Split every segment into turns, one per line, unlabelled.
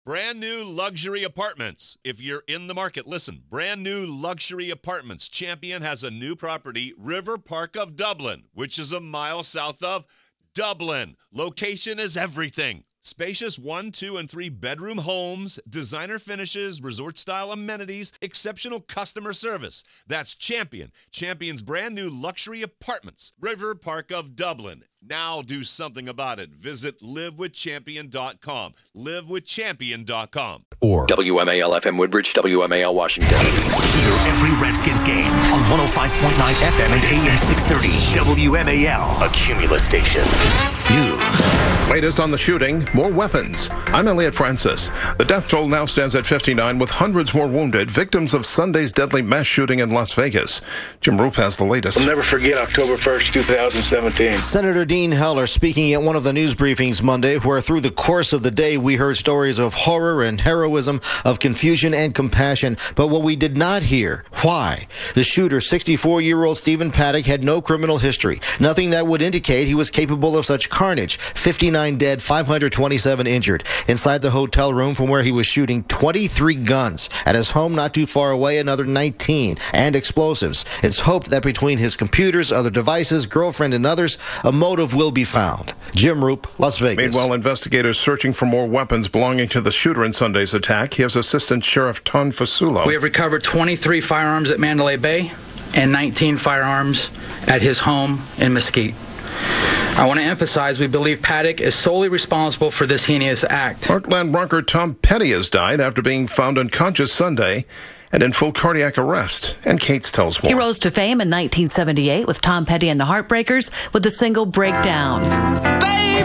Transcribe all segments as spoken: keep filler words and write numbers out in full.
Brand new luxury apartments. If you're in the market, listen. Brand new luxury apartments. Champion has a new property, River Park of Dublin, which is a mile south of Dublin. Location is everything. Spacious one, two, and three bedroom homes, designer finishes, resort-style amenities, exceptional customer service. That's Champion. Champion's brand new luxury apartments. River Park of Dublin. Now do something about it. Visit live with champion dot com. live with champion dot com.
Or
W M A L F M Woodbridge, W M A L Washington.
hear every Redskins game on one oh five point nine F M and A M six thirty. W M A L, a Cumulus station. News.
Latest on the shooting, more weapons. I'm Elliot Francis. The death toll now stands at fifty-nine, with hundreds more wounded, victims of Sunday's deadly mass shooting in Las Vegas. Jim Roop has the latest.
We'll never forget October first, twenty seventeen.
Senator Dean Heller speaking at one of the news briefings Monday, where through the course of the day we heard stories of horror and heroism, of confusion and compassion. But what we did not hear, why? The shooter, sixty-four-year-old Stephen Paddock, had no criminal history. Nothing that would indicate he was capable of such carnage. fifty-nine dead, five hundred twenty-seven injured. Inside the hotel room from where he was shooting, twenty-three guns. At his home not too far away, another nineteen. And explosives. It's hoped that between his computers, other devices, girlfriend, and others, a motive will be found. Jim Roop, Las Vegas.
Meanwhile, investigators searching for more weapons belonging to the shooter in Sunday's attack. Here's Assistant Sheriff Ton Fasulo.
We have recovered twenty-three firearms at Mandalay Bay and nineteen firearms at his home in Mesquite. I want to emphasize we believe Paddock is solely responsible for this heinous act.
Parkland rocker Tom Petty has died after being found unconscious Sunday and in full cardiac arrest. And Cates tells more.
He rose to fame in nineteen seventy-eight with Tom Petty and the Heartbreakers with the single Breakdown. Baby,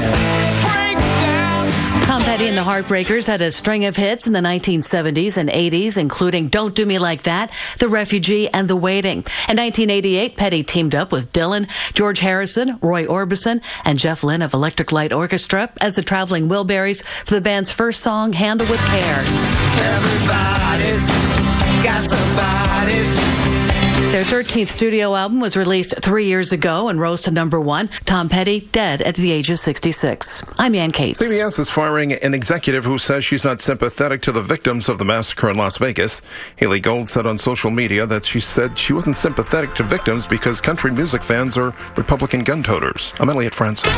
breakdown. Tom Petty and the Heartbreakers had a string of hits in the nineteen seventies and eighties, including Don't Do Me Like That, The Refugee, and The Waiting. In nineteen eighty-eight, Petty teamed up with Dylan, George Harrison, Roy Orbison, and Jeff Lynne of Electric Light Orchestra as the Traveling Wilburys for the band's first song, Handle with Care. Everybody's got somebody. Their thirteenth studio album was released three years ago and rose to number one. Tom Petty, dead at the age of sixty-six. I'm Ann Cates.
C B S is firing an executive who says she's not sympathetic to the victims of the massacre in Las Vegas. Haley Gold said on social media that she said she wasn't sympathetic to victims because country music fans are Republican gun toters. I'm Elliot Francis.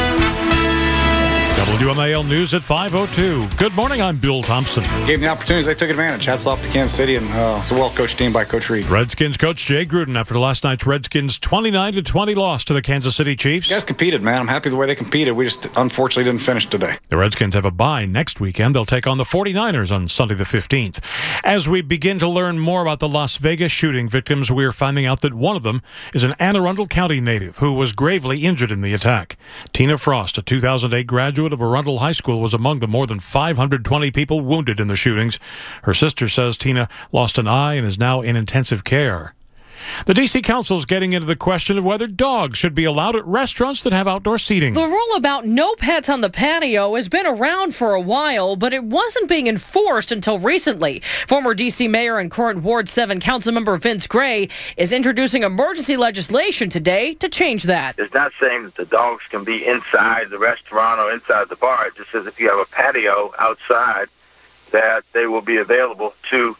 W M A L News at five oh two. Good morning, I'm Bill Thompson.
Gave them the opportunities, they took advantage. Hats off to Kansas City, and uh, it's a well-coached team by Coach Reed.
Redskins coach Jay Gruden after last night's Redskins twenty-nine to twenty loss to the Kansas City Chiefs.
You guys competed, man. I'm happy the way they competed. We just unfortunately didn't finish today.
The Redskins have a bye next weekend. They'll take on the forty-niners on Sunday the fifteenth. As we begin to learn more about the Las Vegas shooting victims, we're finding out that one of them is an Anne Arundel County native who was gravely injured in the attack. Tina Frost, a two thousand eight graduate of Arundel High School, was among the more than five hundred twenty people wounded in the shootings. Her sister says Tina lost an eye and is now in intensive care. The D C Council is getting into the question of whether dogs should be allowed at restaurants that have outdoor seating.
The rule about no pets on the patio has been around for a while, but it wasn't being enforced until recently. Former D C Mayor and current Ward seven Councilmember Vince Gray is introducing emergency legislation today to change that.
It's not saying that the dogs can be inside the restaurant or inside the bar. It just says if you have a patio outside, that they will be available to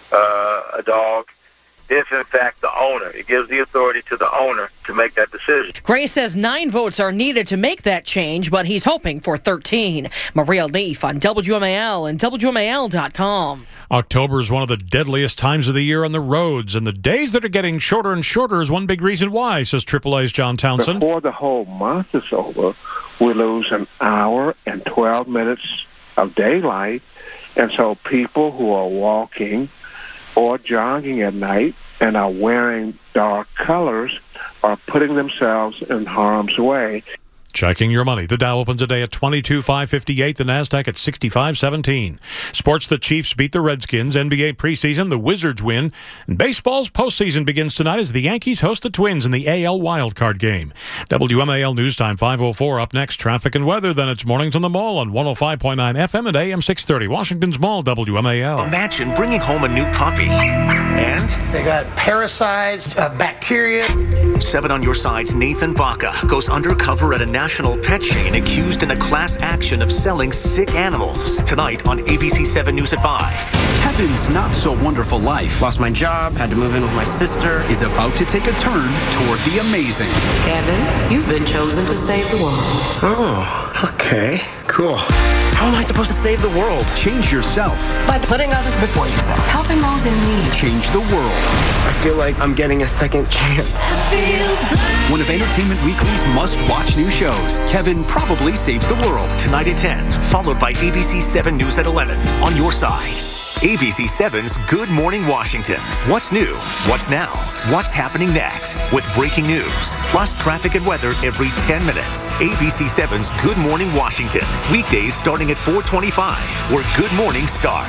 uh, a dog if, in fact, the owner. It gives the authority to the owner to make that decision.
Gray says nine votes are needed to make that change, but he's hoping for thirteen. Maria Leaf on W M A L and W M A L dot com.
October is one of the deadliest times of the year on the roads, and the days that are getting shorter and shorter is one big reason why, says triple A's John Townsend.
Before the whole month is over, we lose an hour and twelve minutes of daylight, and so people who are walking or jogging at night and are wearing dark colors are putting themselves in harm's way.
Checking your money. The Dow opens today at twenty-two thousand five hundred fifty-eight. The Nasdaq at sixty-five thousand seventeen. Sports, the Chiefs beat the Redskins. N B A preseason, the Wizards win. And baseball's postseason begins tonight as the Yankees host the Twins in the A L wildcard game. W M A L News Time five oh four. Up next, traffic and weather. Then it's Mornings on the Mall on one oh five point nine F M and A M six thirty. Washington's Mall, W M A L.
Imagine bringing home a new puppy. And
they got parasites, uh, bacteria.
seven on your side's Nathan Baca goes undercover at a national pet chain accused in a class action of selling sick animals. Tonight on A B C seven News at five.
Kevin's not-so-wonderful life. Lost my job, had to move in with my sister. Is about to take a turn toward the amazing.
Kevin, you've been chosen to save the world.
Oh, okay. Cool.
How am I supposed to save the world?
Change yourself.
By putting others before yourself. Helping those in need.
Change the world.
I feel like I'm getting a second chance.
One of Entertainment Weekly's must-watch new shows. Kevin probably saves the world.
Tonight at ten, followed by A B C seven News at eleven. On your side. A B C seven's Good Morning Washington. What's new? What's now? What's happening next? With breaking news, plus traffic and weather every ten minutes. A B C seven's Good Morning Washington. Weekdays starting at four twenty-five, where Good Mornings start.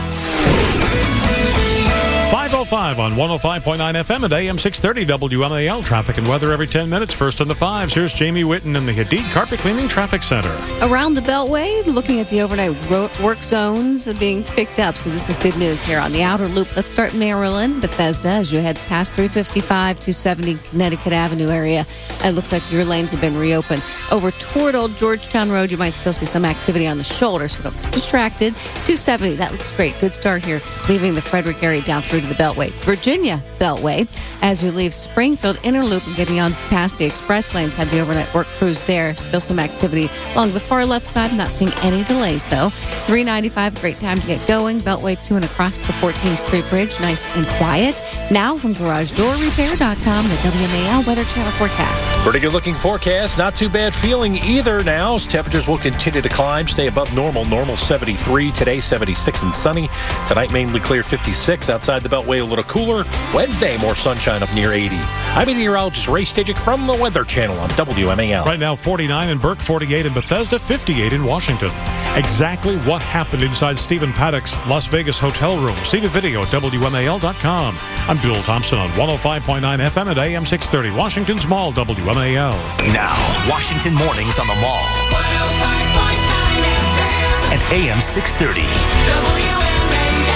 five oh five on one oh five point nine F M and A M six thirty W M A L. Traffic and weather every ten minutes. First on the fives, here's Jamie Whitten in the Hadid Carpet Cleaning Traffic Center.
Around the Beltway, looking at the overnight ro- work zones being picked up. So this is good news here on the outer loop. Let's start Maryland, Bethesda, as you head past three fifty-five, two seventy Connecticut Avenue area. It looks like your lanes have been reopened. Over toward Old Georgetown Road, you might still see some activity on the shoulder, so don't get distracted. two seventy, that looks great. Good start here, leaving the Frederick area down through to the Beltway. Virginia Beltway, as you leave Springfield Inner Loop and getting on past the express lanes, had the overnight work crews there. Still some activity along the far left side. Not seeing any delays, though. three ninety-five, great time to get going. Beltway to and across the fourteenth Street Bridge, nice and quiet. Now from Garage Door Repair dot com, the W M A L Weather Channel forecast.
Pretty good looking forecast. Not too bad feeling either now. Temperatures will continue to climb, stay above normal. Normal seventy-three. Today, seventy-six and sunny. Tonight, mainly clear, fifty-six. Outside the Beltway, a little cooler. Wednesday, more sunshine up near eighty. I'm meteorologist Ray Stajic from the Weather Channel on W M A L.
Right now, forty-nine in Burke, forty-eight in Bethesda, fifty-eight in Washington. Exactly what happened inside Stephen Paddock's Las Vegas hotel room. See the video at W M A L dot com. I'm Bill Thompson on one oh five point nine F M at A M six thirty. Washington's Mall, W M A L.
Now, Washington Mornings on the Mall. one oh five point nine F M. At A M six thirty.
W M A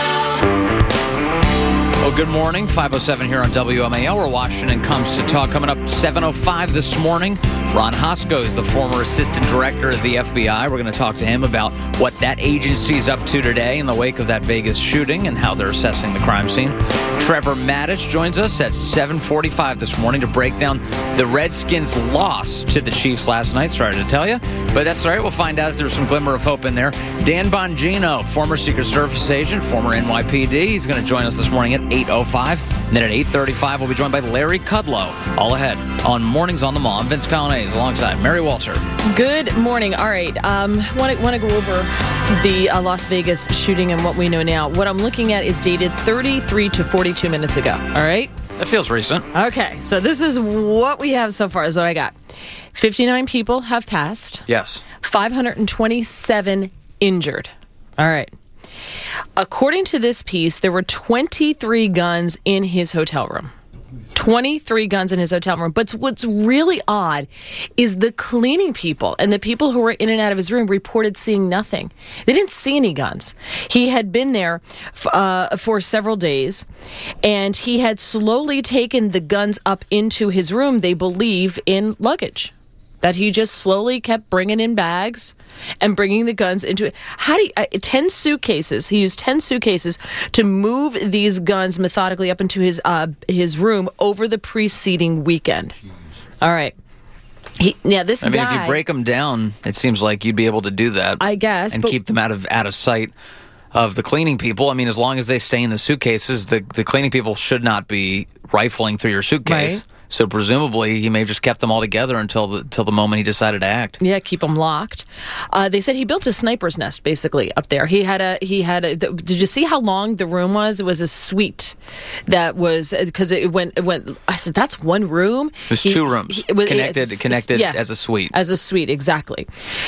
L. Well, good morning. five oh seven here on W M A L, where Washington comes to talk. Coming up seven oh five this morning, Ron Hosko is the former assistant director of the F B I. We're going to talk to him about what that agency is up to today in the wake of that Vegas shooting and how they're assessing the crime scene. Trevor Matich joins us at seven forty-five this morning to break down the Redskins' loss to the Chiefs last night. Sorry to tell you, but that's all right. We'll find out if there's some glimmer of hope in there. Dan Bongino, former Secret Service agent, former N Y P D. He's going to join us this morning at eight oh five. And then at eight thirty-five, we'll be joined by Larry Kudlow. All ahead on Mornings on the Mall. I'm Vince Colonnese alongside Mary Walter.
Good morning. All right. Um, want to want to go over the uh, Las Vegas shooting and what we know now. What I'm looking at is dated thirty-three to forty-two minutes ago. All right.
That feels recent.
Okay. So this is what we have so far is what I got. fifty-nine people have passed.
Yes.
five hundred twenty-seven injured. All right. According to this piece, there were twenty-three guns in his hotel room. twenty-three guns in his hotel room. But what's really odd is the cleaning people and the people who were in and out of his room reported seeing nothing. They didn't see any guns. He had been there f- uh, for several days, and he had slowly taken the guns up into his room, they believe, in luggage. That he just slowly kept bringing in bags and bringing the guns into it. How do you, uh, ten suitcases, he used ten suitcases to move these guns methodically up into his uh, his room over the preceding weekend. All right. He, yeah, this
I mean,
guy,
if you break them down, it seems like you'd be able to do that.
I guess.
And
but,
keep them out of out of sight of the cleaning people. I mean, as long as they stay in the suitcases, the, the cleaning people should not be rifling through your suitcase.
Right.
So presumably he may have just kept them all together until the, until the moment he decided to act.
Yeah, keep them locked. Uh, they said he built a sniper's nest basically up there. He had a he had a. Did you see how long the room was? It was a suite that was because it went it went. I said that's one room.
It was
he,
two rooms
he, it was,
connected
it,
connected
yeah,
as a suite.
As a suite, exactly.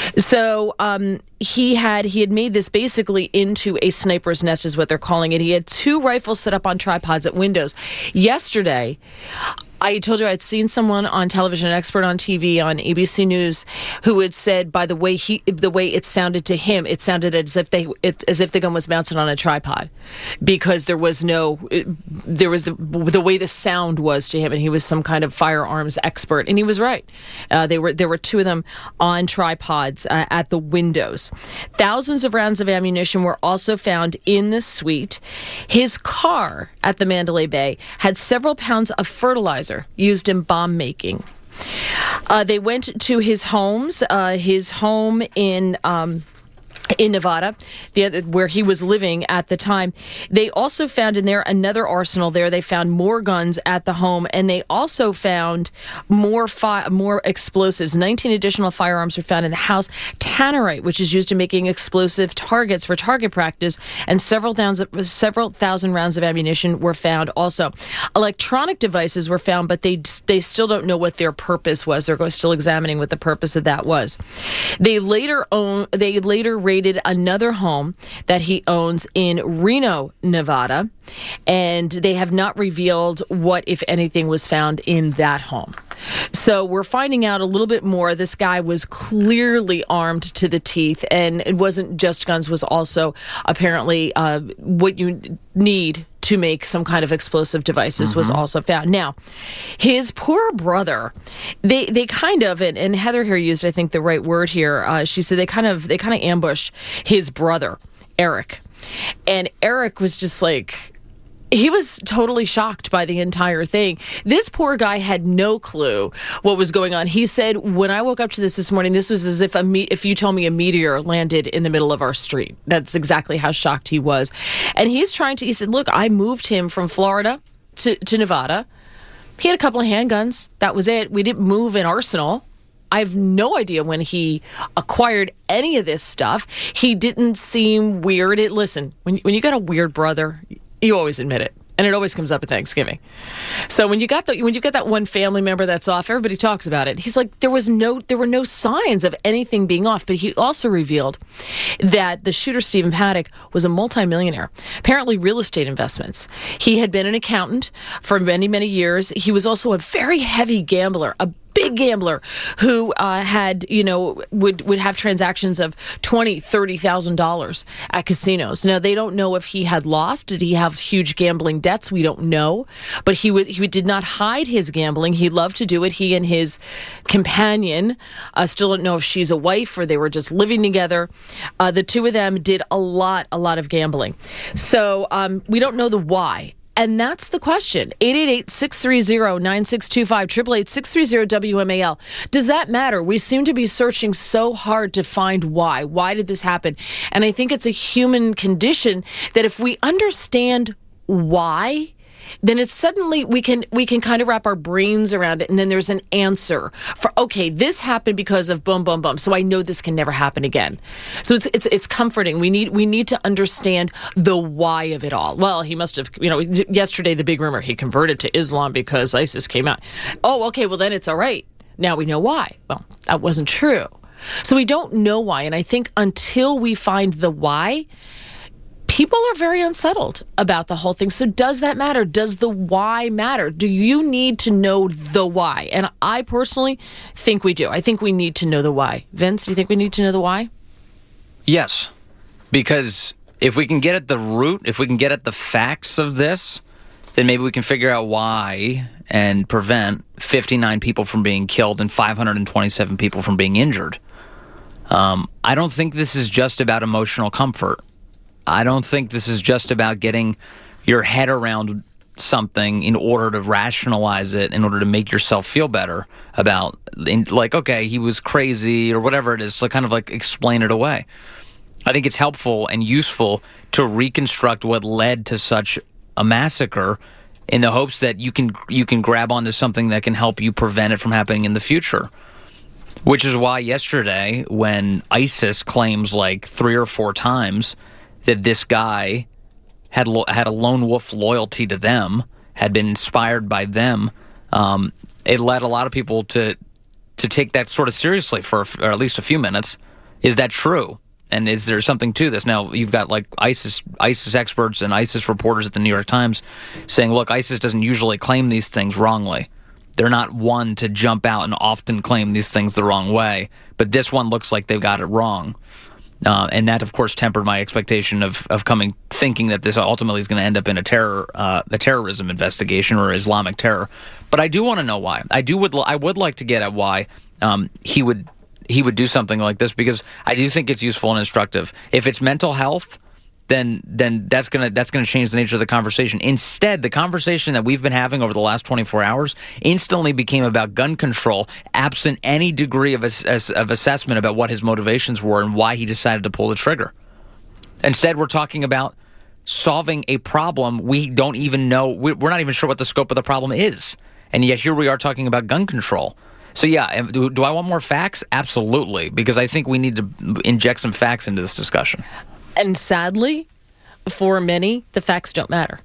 So um, he had he had made this basically into a sniper's nest, is what they're calling it. He had two rifles set up on tripods at windows. Yesterday,
I told you I'd seen someone on television, an expert on T V on A B C News, who had said by the way he, the way it sounded to him, it sounded as if they, it, as if the gun was mounted on a tripod, because there was no, it, there was the the way the sound was to him, and he was some kind of firearms expert, and he was right. Uh, they were there were two of them on tripods uh, at the windows. Thousands of rounds of ammunition were also found in the suite. His car at the Mandalay Bay had several pounds of fertilizer used in bomb making. Uh, they went to his homes, uh, his home in um, in Nevada, the other, where he was living at the time. They also found in there another arsenal there. They found more guns at the home, and they also found more fi- more explosives. nineteen additional firearms were found in the house. Tannerite, which is used in making explosive targets for target practice, and several thousand, several thousand rounds of ammunition were found also. Electronic devices were found, but they they still don't know what their purpose was. They're still examining what the purpose of that was. They later own. They later raided another home that he owns in Reno, Nevada, and they have not revealed what, if anything, was found in that home. So we're finding out a little bit more. This guy was clearly armed to the teeth, and it wasn't just guns, was also apparently uh, what you need to make some kind of explosive devices mm-hmm. was also found. Now, his poor brother, they they kind of, and, and Heather here used, I think, the right word here. Uh, she said they kind of they kind of ambushed his brother, Eric. And Eric was just like, he was totally shocked by the entire thing. This poor guy had no clue what was going on. He said, when I woke up to this this morning, this was as if a me- if you told me a meteor landed in the middle of our street. That's exactly how shocked he was. And he's trying to, he said, look, I moved him from Florida to, to Nevada. He had a couple of handguns. That was it. We didn't move an arsenal. I have no idea when he acquired any of this stuff. He didn't seem weird. It, listen, when, when you got a weird brother, you always admit it, and it always comes up at Thanksgiving. So when you got the when you got that one family member that's off, everybody talks about it. He's like, there was no there were no signs of anything being off. But he also revealed that the shooter, Stephen Paddock, was a multimillionaire. Apparently, real estate investments. He had been an accountant for many many years. He was also a very heavy gambler, a big gambler who uh, had, you know, would, would have transactions of twenty thousand dollars, thirty thousand dollars at casinos. Now, they don't know if he had lost. Did he have huge gambling debts? We don't know. But he would, he did not hide his gambling. He loved to do it. He and his companion, uh, still don't know if she's a wife or they were just living together. Uh, the two of them did a lot, a lot of gambling. So um, we don't know the why. And that's the question. eight eight eight, six three zero, nine six two five, eight eight eight, six three zero, W M A L. Does that matter? We seem to be searching so hard to find why. Why did this happen? And I think it's a human condition that if we understand why, then it's suddenly we can we can kind of wrap our brains around it, and then there's an answer for, okay, this happened because of boom, boom, boom, so I know this can never happen again. So it's it's it's comforting. We need we need to understand the why of it all. Well, he must have, you know, yesterday the big rumor, he converted to Islam because ISIS came out. Oh, okay, well then it's all right. Now we know why. Well, that wasn't true. So we don't know why, and I think until we find the why, people are very unsettled about the whole thing. So does that matter? Does the why matter? Do you need to know the why? And I personally think we do. I think we need to know the why. Vince, do you think we need to know the why?
Yes, because if we can get at the root, if we can get at the facts of this, then maybe we can figure out why and prevent fifty-nine people from being killed and five hundred twenty-seven people from being injured. Um, I don't think this is just about emotional comfort. I don't think this is just about getting your head around something in order to rationalize it, in order to make yourself feel better about, like, okay, he was crazy or whatever it is, so kind of like explain it away. I think it's helpful and useful to reconstruct what led to such a massacre in the hopes that you can you can grab onto something that can help you prevent it from happening in the future. Which is why yesterday, when ISIS claims like three or four times that this guy had lo- had a lone wolf loyalty to them, had been inspired by them, um, it led a lot of people to to take that sort of seriously for, for at least a few minutes. Is that true? And is there something to this? Now, you've got like ISIS ISIS experts and ISIS reporters at the New York Times saying, look, ISIS doesn't usually claim these things wrongly. They're not one to jump out and often claim these things the wrong way, but this one looks like they've got it wrong. Uh, and that, of course, tempered my expectation of, of coming thinking that this ultimately is going to end up in a terror uh, a terrorism investigation or Islamic terror. But I do want to know why. I do would I would like to get at why um, he would he would do something like this, because I do think it's useful and instructive. If it's mental health, then then that's gonna that's gonna change the nature of the conversation. Instead, the conversation that we've been having over the last twenty-four hours instantly became about gun control, absent any degree of ass- of assessment about what his motivations were and why he decided to pull the trigger. Instead, we're talking about solving a problem we don't even know. We're not even sure what the scope of the problem is, and yet here we are talking about gun control. So yeah, do, do I want more facts? Absolutely, because I think we need to inject some facts into this discussion.
And sadly, for many, the facts don't matter.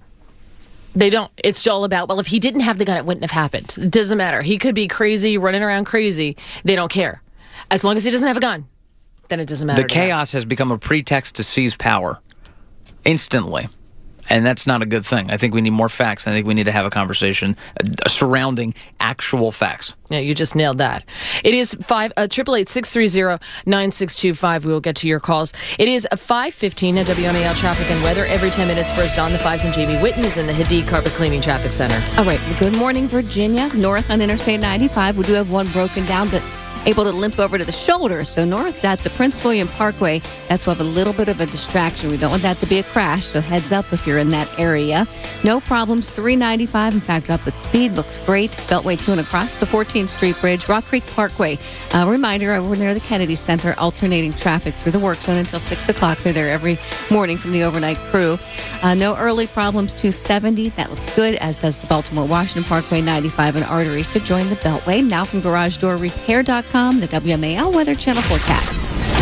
They don't. It's all about, well, if he didn't have the gun, it wouldn't have happened. It doesn't matter. He could be crazy, running around crazy. They don't care. As long as he doesn't have a gun, then it doesn't matter.
The chaos has become a pretext to seize power instantly. And that's not a good thing. I think we need more facts. I think we need to have a conversation uh, surrounding actual facts.
Yeah, you just nailed that. It is five uh, triple eight six three zero nine six two five. We will get to your calls. It is a five fifteen at W M A L traffic and weather every ten minutes. First on the fives and Jamie Whitten is in the Hadid Carpet Cleaning Traffic Center.
All right. Well, good morning, Virginia. North on Interstate ninety-five. We do have one broken down, but able to limp over to the shoulder. So north at the Prince William Parkway, that's will have a little bit of a distraction. We don't want that to be a crash, so heads up if you're in that area. No problems, three ninety-five. In fact, up at speed, looks great. Beltway two and across the fourteenth Street Bridge. Rock Creek Parkway, a reminder, over near the Kennedy Center, alternating traffic through the work zone until six o'clock. They're there every morning from the overnight crew. Uh, no early problems, two seventy. That looks good, as does the Baltimore-Washington Parkway, ninety-five and arteries to join the Beltway. Now from garage door repair dot com, the W M A L Weather Channel forecast.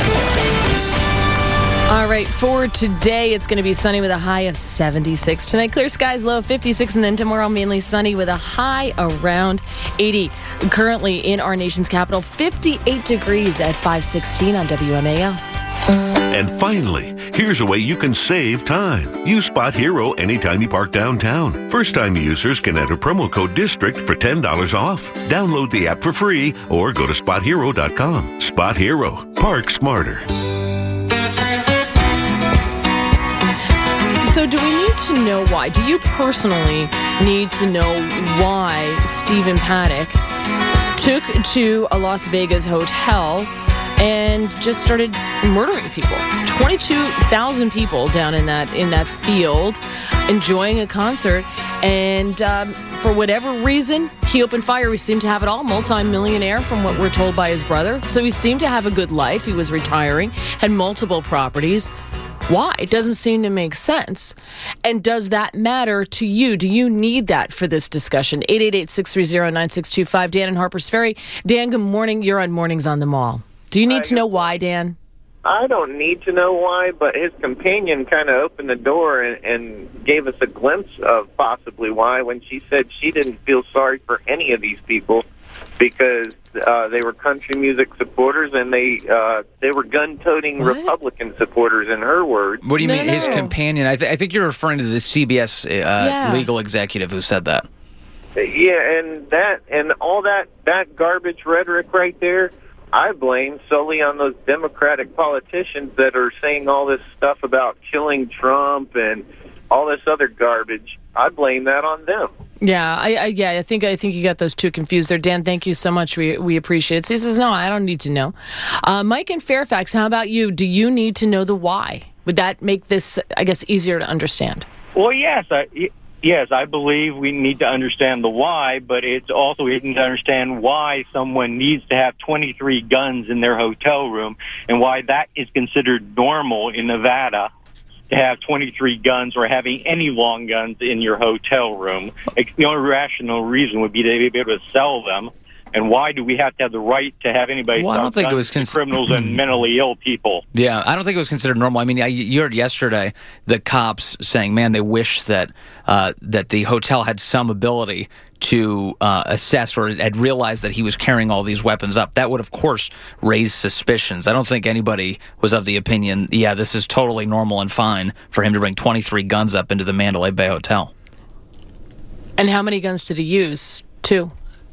All right, for today, it's going to be sunny with a high of seventy-six. Tonight, clear skies, low of fifty-six, and then tomorrow, mainly sunny with a high around eighty. Currently in our nation's capital, fifty-eight degrees at five sixteen on W M A L.
And finally, here's a way you can save time. Use Spot Hero anytime you park downtown. First-time users can enter promo code DISTRICT for ten dollars off. Download the app for free or go to spot hero dot com. Spot Hero. Park smarter.
So do we need to know why? Do you personally need to know why Stephen Paddock took to a Las Vegas hotel and just started murdering people? twenty-two thousand people down in that in that field enjoying a concert, and um, for whatever reason, he opened fire. We seem to have it all. Multi-millionaire, from what we're told by his brother. So he seemed to have a good life. He was retiring, had multiple properties. Why? It doesn't seem to make sense. And does that matter to you? Do you need that for this discussion? eight eight eight, six three zero, nine six two five. Dan in Harpers Ferry. Dan, good morning. You're on Mornings on the Mall. Do you need to know why, Dan?
I don't need to know why, but his companion kind of opened the door and, and gave us a glimpse of possibly why when she said she didn't feel sorry for any of these people because uh, they were country music supporters and they uh, they were gun-toting what? Republican supporters, in her words.
What do you
no,
mean,
no.
his companion? I, th- I think you're referring to the C B S uh,
Yeah.
legal executive who said that.
Yeah, and that and all that, that garbage rhetoric right there, I blame solely on those Democratic politicians that are saying all this stuff about killing Trump and all this other garbage. I blame that on them.
Yeah, I, I yeah, I think I think you got those two confused there, Dan. Thank you so much. We we appreciate it. So he says, no, I don't need to know. Uh, Mike in Fairfax, how about you? Do you need to know the why? Would that make this, I guess, easier to understand?
Well, yes, I, yes, I believe we need to understand the why, but it's also we need to understand why someone needs to have twenty-three guns in their hotel room and why that is considered normal in Nevada. To have twenty-three guns or having any long guns in your hotel room. The only rational reason would be to be able to sell them. And why do we have to have the right to have anybody
Well, I
sell
don't think it
guns
was cons-
to criminals and mentally ill people?
Yeah, I don't think it was considered normal. I mean, I, you heard yesterday the cops saying, man, they wish that uh, that the hotel had some ability to uh, assess or had realized that he was carrying all these weapons up. That would, of course, raise suspicions. I don't think anybody was of the opinion, yeah, this is totally normal and fine for him to bring twenty-three guns up into the Mandalay Bay Hotel.
And how many guns did he use? Two.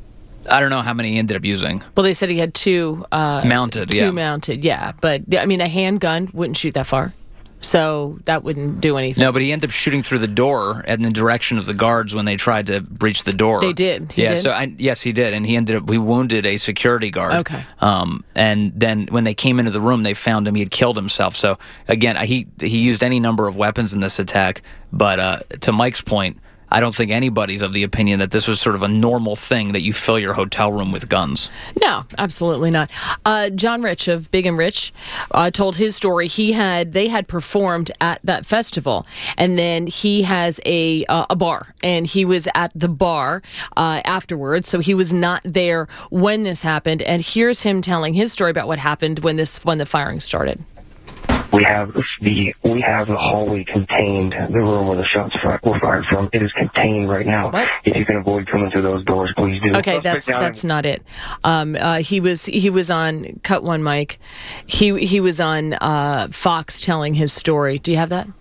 I don't know how many he ended up using.
Well, they said he had two uh,
mounted.
Two
yeah.
mounted, yeah. But I mean, a handgun wouldn't shoot that far, so that wouldn't do anything.
No, but he ended up shooting through the door in the direction of the guards when they tried to breach the door.
They did. He
yeah.
did?
So I, yes, he did, and he ended up. We wounded a security guard.
Okay.
Um, and then when they came into the room, they found him. He had killed himself. So again, he he used any number of weapons in this attack. But uh, to Mike's point, I don't think anybody's of the opinion that this was sort of a normal thing that you fill your hotel room with guns.
No, absolutely not. Uh, John Rich of Big and Rich uh, told his story. He had they had performed at that festival, and then he has a uh, a bar, and he was at the bar uh, afterwards. So he was not there when this happened. And here's him telling his story about what happened when this when the firing started.
We have the we have the hallway contained. The room where the shots were fired from. It is contained right now.
What?
If you can avoid coming through those doors, please do.
Okay, that's that's not it. Um, uh, he was he was on Cut One Mike. He he was on uh, Fox telling his story. Do you have that?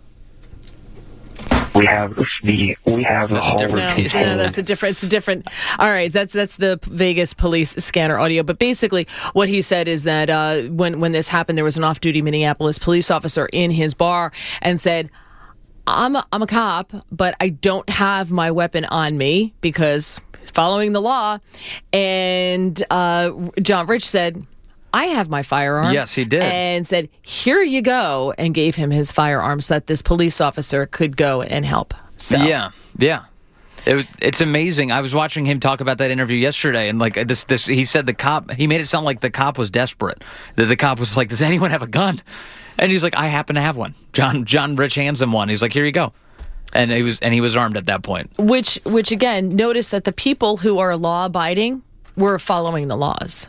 We have the we have the hallway
No,
contained.
no, that's a different. It's a different. All right, that's that's the Vegas police scanner audio. But basically, what he said is that uh, when when this happened, there was an off-duty Minneapolis police officer in his bar and said, "I'm a, I'm a cop, but I don't have my weapon on me because following the law." And uh, John Rich said, I have my firearm.
Yes, he did.
And said, here you go, and gave him his firearm so that this police officer could go and help. So.
Yeah, yeah. It was, it's amazing. I was watching him talk about that interview yesterday, and like this, this, he said the cop, he made it sound like the cop was desperate. That the cop was like, does anyone have a gun? And he's like, I happen to have one. John John Rich hands him one. He's like, here you go. And he was and he was armed at that point.
Which, which again, notice that the people who are law-abiding were following the laws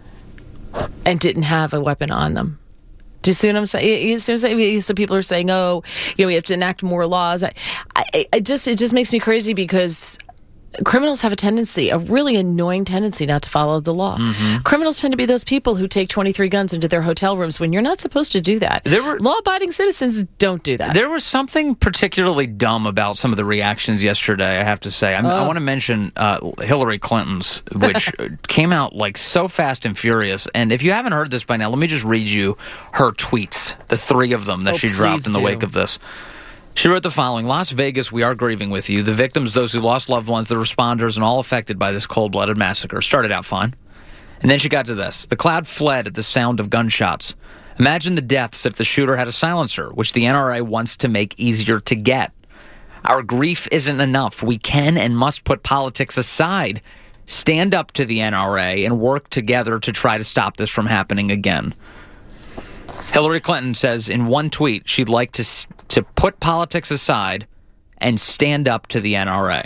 and didn't have a weapon on them. Do you see what I'm saying? So people are saying, "Oh, you know, we have to enact more laws." I, I, I just, it just makes me crazy because criminals have a tendency, a really annoying tendency, not to follow the law. Mm-hmm. Criminals tend to be those people who take twenty-three guns into their hotel rooms when you're not supposed to do that. There were, law-abiding citizens don't do that.
There was something particularly dumb about some of the reactions yesterday, I have to say. I'm,
Oh.
I want to mention uh, Hillary Clinton's, which came out like so fast and furious. And if you haven't heard this by now, let me just read you her tweets, the three of them that
Oh,
she dropped
please
in the
do.
wake of this. She wrote the following: Las Vegas, we are grieving with you. The victims, those who lost loved ones, the responders, and all affected by this cold-blooded massacre. Started out fine. And then she got to this. The crowd fled at the sound of gunshots. Imagine the deaths if the shooter had a silencer, which the N R A wants to make easier to get. Our grief isn't enough. We can and must put politics aside, stand up to the N R A, and work together to try to stop this from happening again. Hillary Clinton says in one tweet she'd like to to put politics aside and stand up to the N R A.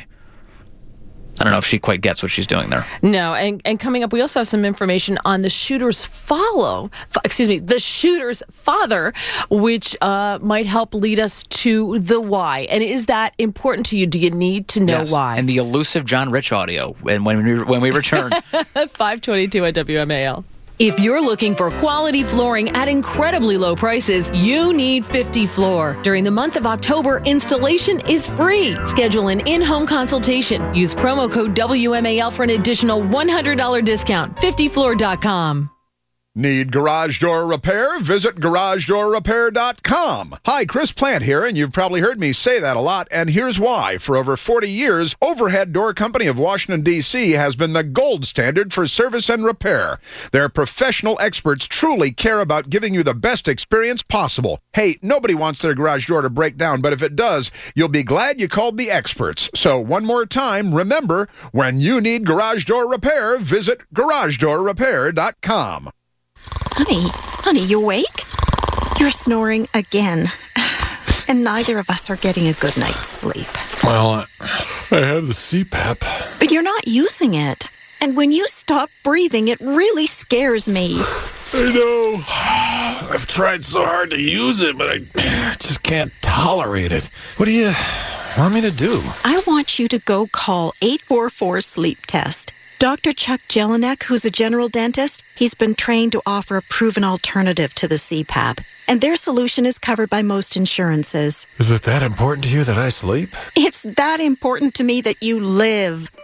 I don't know if she quite gets what she's doing there.
No, and, and coming up, we also have some information on the shooter's follow, f- excuse me, the shooter's father, which uh, might help lead us to the why. And is that important to you? Do you need to know
Yes,
why?
and the elusive John Rich audio and when we, when we return.
five twenty-two at W M A L.
If you're looking for quality flooring at incredibly low prices, you need fifty Floor. During the month of October, installation is free. Schedule an in-home consultation. Use promo code W M A L for an additional one hundred dollars discount. fifty floor dot com.
Need garage door repair? Visit garage door repair dot com. Hi, Chris Plant here, and you've probably heard me say that a lot, and here's why. For over forty years, Overhead Door Company of Washington, D C has been the gold standard for service and repair. Their professional experts truly care about giving you the best experience possible. Hey, nobody wants their garage door to break down, but if it does, you'll be glad you called the experts. So one more time, remember, when you need garage door repair, visit garage door repair dot com.
Honey, honey, you awake? You're snoring again. And neither of us are getting a good night's sleep.
Well, I, I have the C PAP.
But you're not using it. And when you stop breathing, it really scares me.
I know. I've tried so hard to use it, but I just can't tolerate it. What do you want me to do?
I want you to go call eight four four sleep test. Doctor Chuck Jelinek, who's a general dentist, he's been trained to offer a proven alternative to the C PAP. And their solution is covered by most insurances.
Is it that important to you that I sleep?
It's that important to me that you live.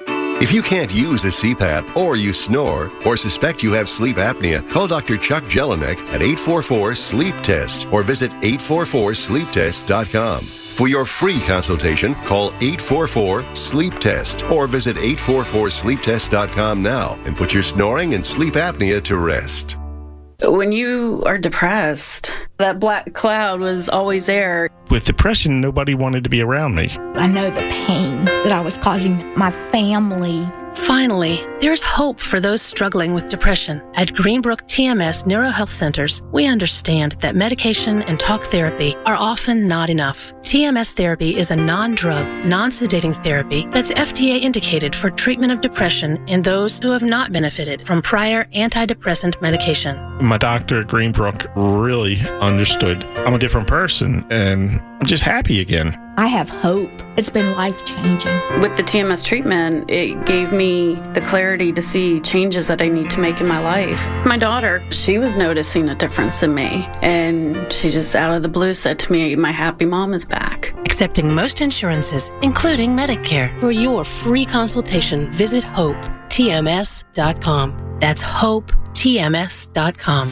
If you can't use a C PAP, or you snore, or suspect you have sleep apnea, call Doctor Chuck Jelinek at eight four four, sleep test or visit eight four four sleep test dot com. For your free consultation, call eight four four, sleep test or visit eight four four sleep test dot com now and put your snoring and sleep apnea to rest.
When you are depressed, that black cloud was always there.
With depression, nobody wanted to be around me.
I know the pain that I was causing my family.
Finally, there's hope for those struggling with depression. At Greenbrook T M S Neurohealth Centers, we understand that medication and talk therapy are often not enough. T M S therapy is a non-drug, non-sedating therapy that's F D A indicated for treatment of depression in those who have not benefited from prior antidepressant medication.
My doctor at Greenbrook really understood I'm a different person, and I'm just happy again.
I have hope. It's been life-changing.
With the T M S treatment, it gave me the clarity to see changes that I need to make in my life. My daughter, she was noticing a difference in me, and she just out of the blue said to me, my happy mom is back.
Accepting most insurances, including Medicare. For your free consultation, visit hope T M S dot com. That's hope T M S dot com.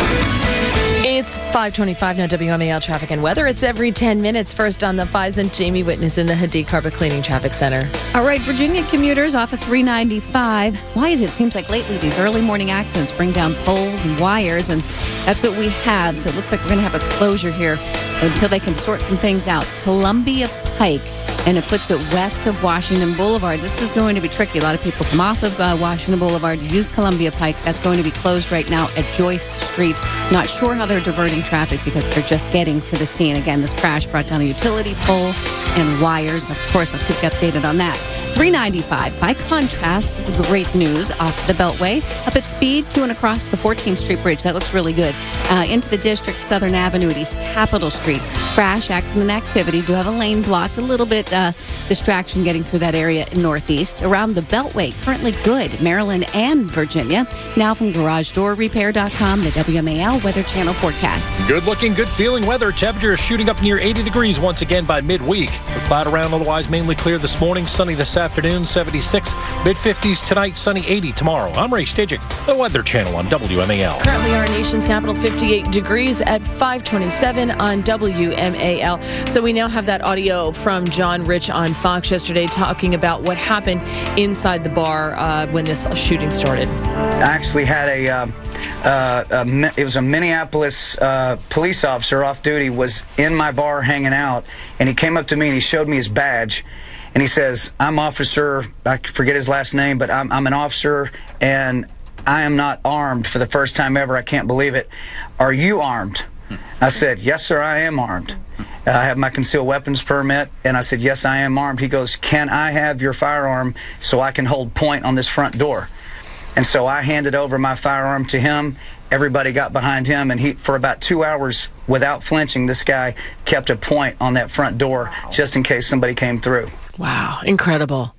It's five twenty-five now, W M A L traffic and weather. It's every ten minutes. First on the fives and Jamie Witness in the Hadid Carpet Cleaning Traffic Center.
All right, Virginia commuters off of three ninety-five. Why is it? Seems like lately these early morning accidents bring down poles and wires, and that's what we have. So it looks like we're going to have a closure here until they can sort some things out. Columbia Pike, and it puts it west of Washington Boulevard. This is going to be tricky. A lot of people come off of uh, Washington Boulevard to use Columbia Pike. That's going to be closed right now at Joyce Street. Not sure how they're diverting traffic because they're just getting to the scene. Again, this crash brought down a utility pole and wires. Of course, I'll keep you updated on that. three ninety-five. By contrast, great news off the Beltway. Up at speed to and across the fourteenth Street Bridge. That looks really good. Uh, into the district, Southern Avenue at East Capitol Street. Crash, accident activity. Do have a lane blocked. A little bit uh, distraction getting through that area in Northeast. Around the Beltway, currently good. Maryland and Virginia. Now from Garage Door Repair dot com, the W M A L Weather Channel forecast.
Good looking, good feeling weather. Temperatures shooting up near eighty degrees once again by midweek. The cloud around, otherwise mainly clear this morning. Sunny this afternoon, seventy-six. mid fifties tonight, sunny eighty tomorrow. I'm Ray Stajic, the Weather Channel on W M A L.
Currently our nation's capital, fifty-eight degrees at five twenty-seven on W M A L. So we now have that audio from John Rich on Fox yesterday talking about what happened inside the bar uh, when this shooting started.
I actually had a, uh, uh, a it was a Minneapolis uh, police officer off duty, was in my bar hanging out, and he came up to me and he showed me his badge. And he says, I'm officer, I forget his last name, but I'm, I'm an officer, and I am not armed for the first time ever. I can't believe it. Are you armed? I said, yes, sir, I am armed. Uh, I have my concealed weapons permit, and I said, yes, I am armed. He goes, can I have your firearm so I can hold point on this front door? And so I handed over my firearm to him. Everybody got behind him, and he, for about two hours, without flinching, this guy kept a point on that front door just in case somebody came through.
Wow, incredible.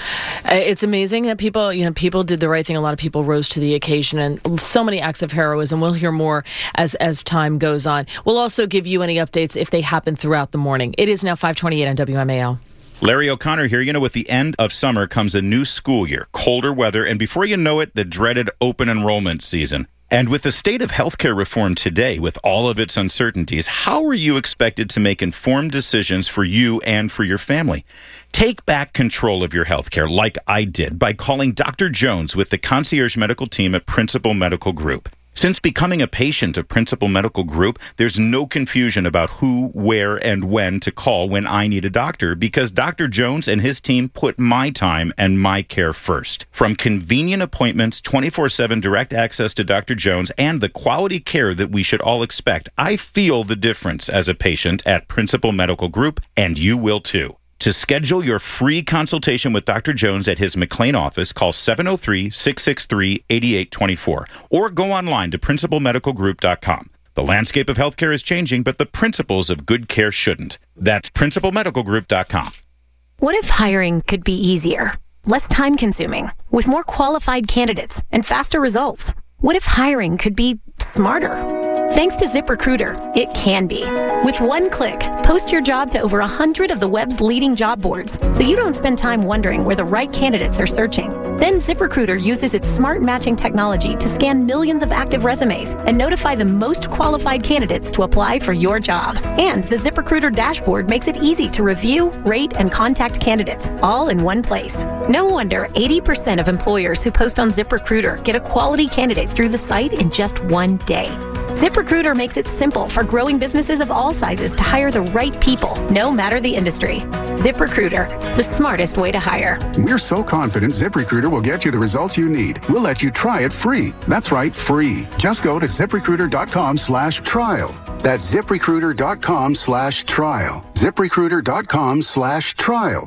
It's amazing that people, you know, people did the right thing. A lot of people rose to the occasion, and so many acts of heroism. We'll hear more as as time goes on. We'll also give you any updates if they happen throughout the morning. It is now five twenty-eight on W M A L.
Larry O'Connor here. You know, with the end of summer comes a new school year, colder weather, and before you know it, the dreaded open enrollment season. And with the state of healthcare reform today, with all of its uncertainties, how are you expected to make informed decisions for you and for your family? Take back control of your healthcare like I did by calling Doctor Jones with the concierge medical team at Principal Medical Group. Since becoming a patient of Principal Medical Group, there's no confusion about who, where, and when to call when I need a doctor, because Doctor Jones and his team put my time and my care first. From convenient appointments, twenty-four seven direct access to Doctor Jones, and the quality care that we should all expect, I feel the difference as a patient at Principal Medical Group, and you will too. To schedule your free consultation with Doctor Jones at his McLean office, call seven oh three, six six three, eight eight two four or go online to principal medical group dot com. The landscape of healthcare is changing, but the principles of good care shouldn't. That's principal medical group dot com.
What if hiring could be easier, less time-consuming, with more qualified candidates and faster results? What if hiring could be smarter. Thanks to ZipRecruiter, it can be. With one click, post your job to over one hundred of the web's leading job boards, so you don't spend time wondering where the right candidates are searching. Then ZipRecruiter uses its smart matching technology to scan millions of active resumes and notify the most qualified candidates to apply for your job. And the ZipRecruiter dashboard makes it easy to review, rate, and contact candidates, all in one place. No wonder eighty percent of employers who post on ZipRecruiter get a quality candidate through the site in just one day. ZipRecruiter makes it simple for growing businesses of all sizes to hire the right people, no matter the industry. ZipRecruiter, the smartest way to hire.
We're so confident ZipRecruiter will get you the results you need. We'll let you try it free. That's right, free. Just go to ZipRecruiter.com slash trial. That's ZipRecruiter.com slash trial. ZipRecruiter.com slash trial.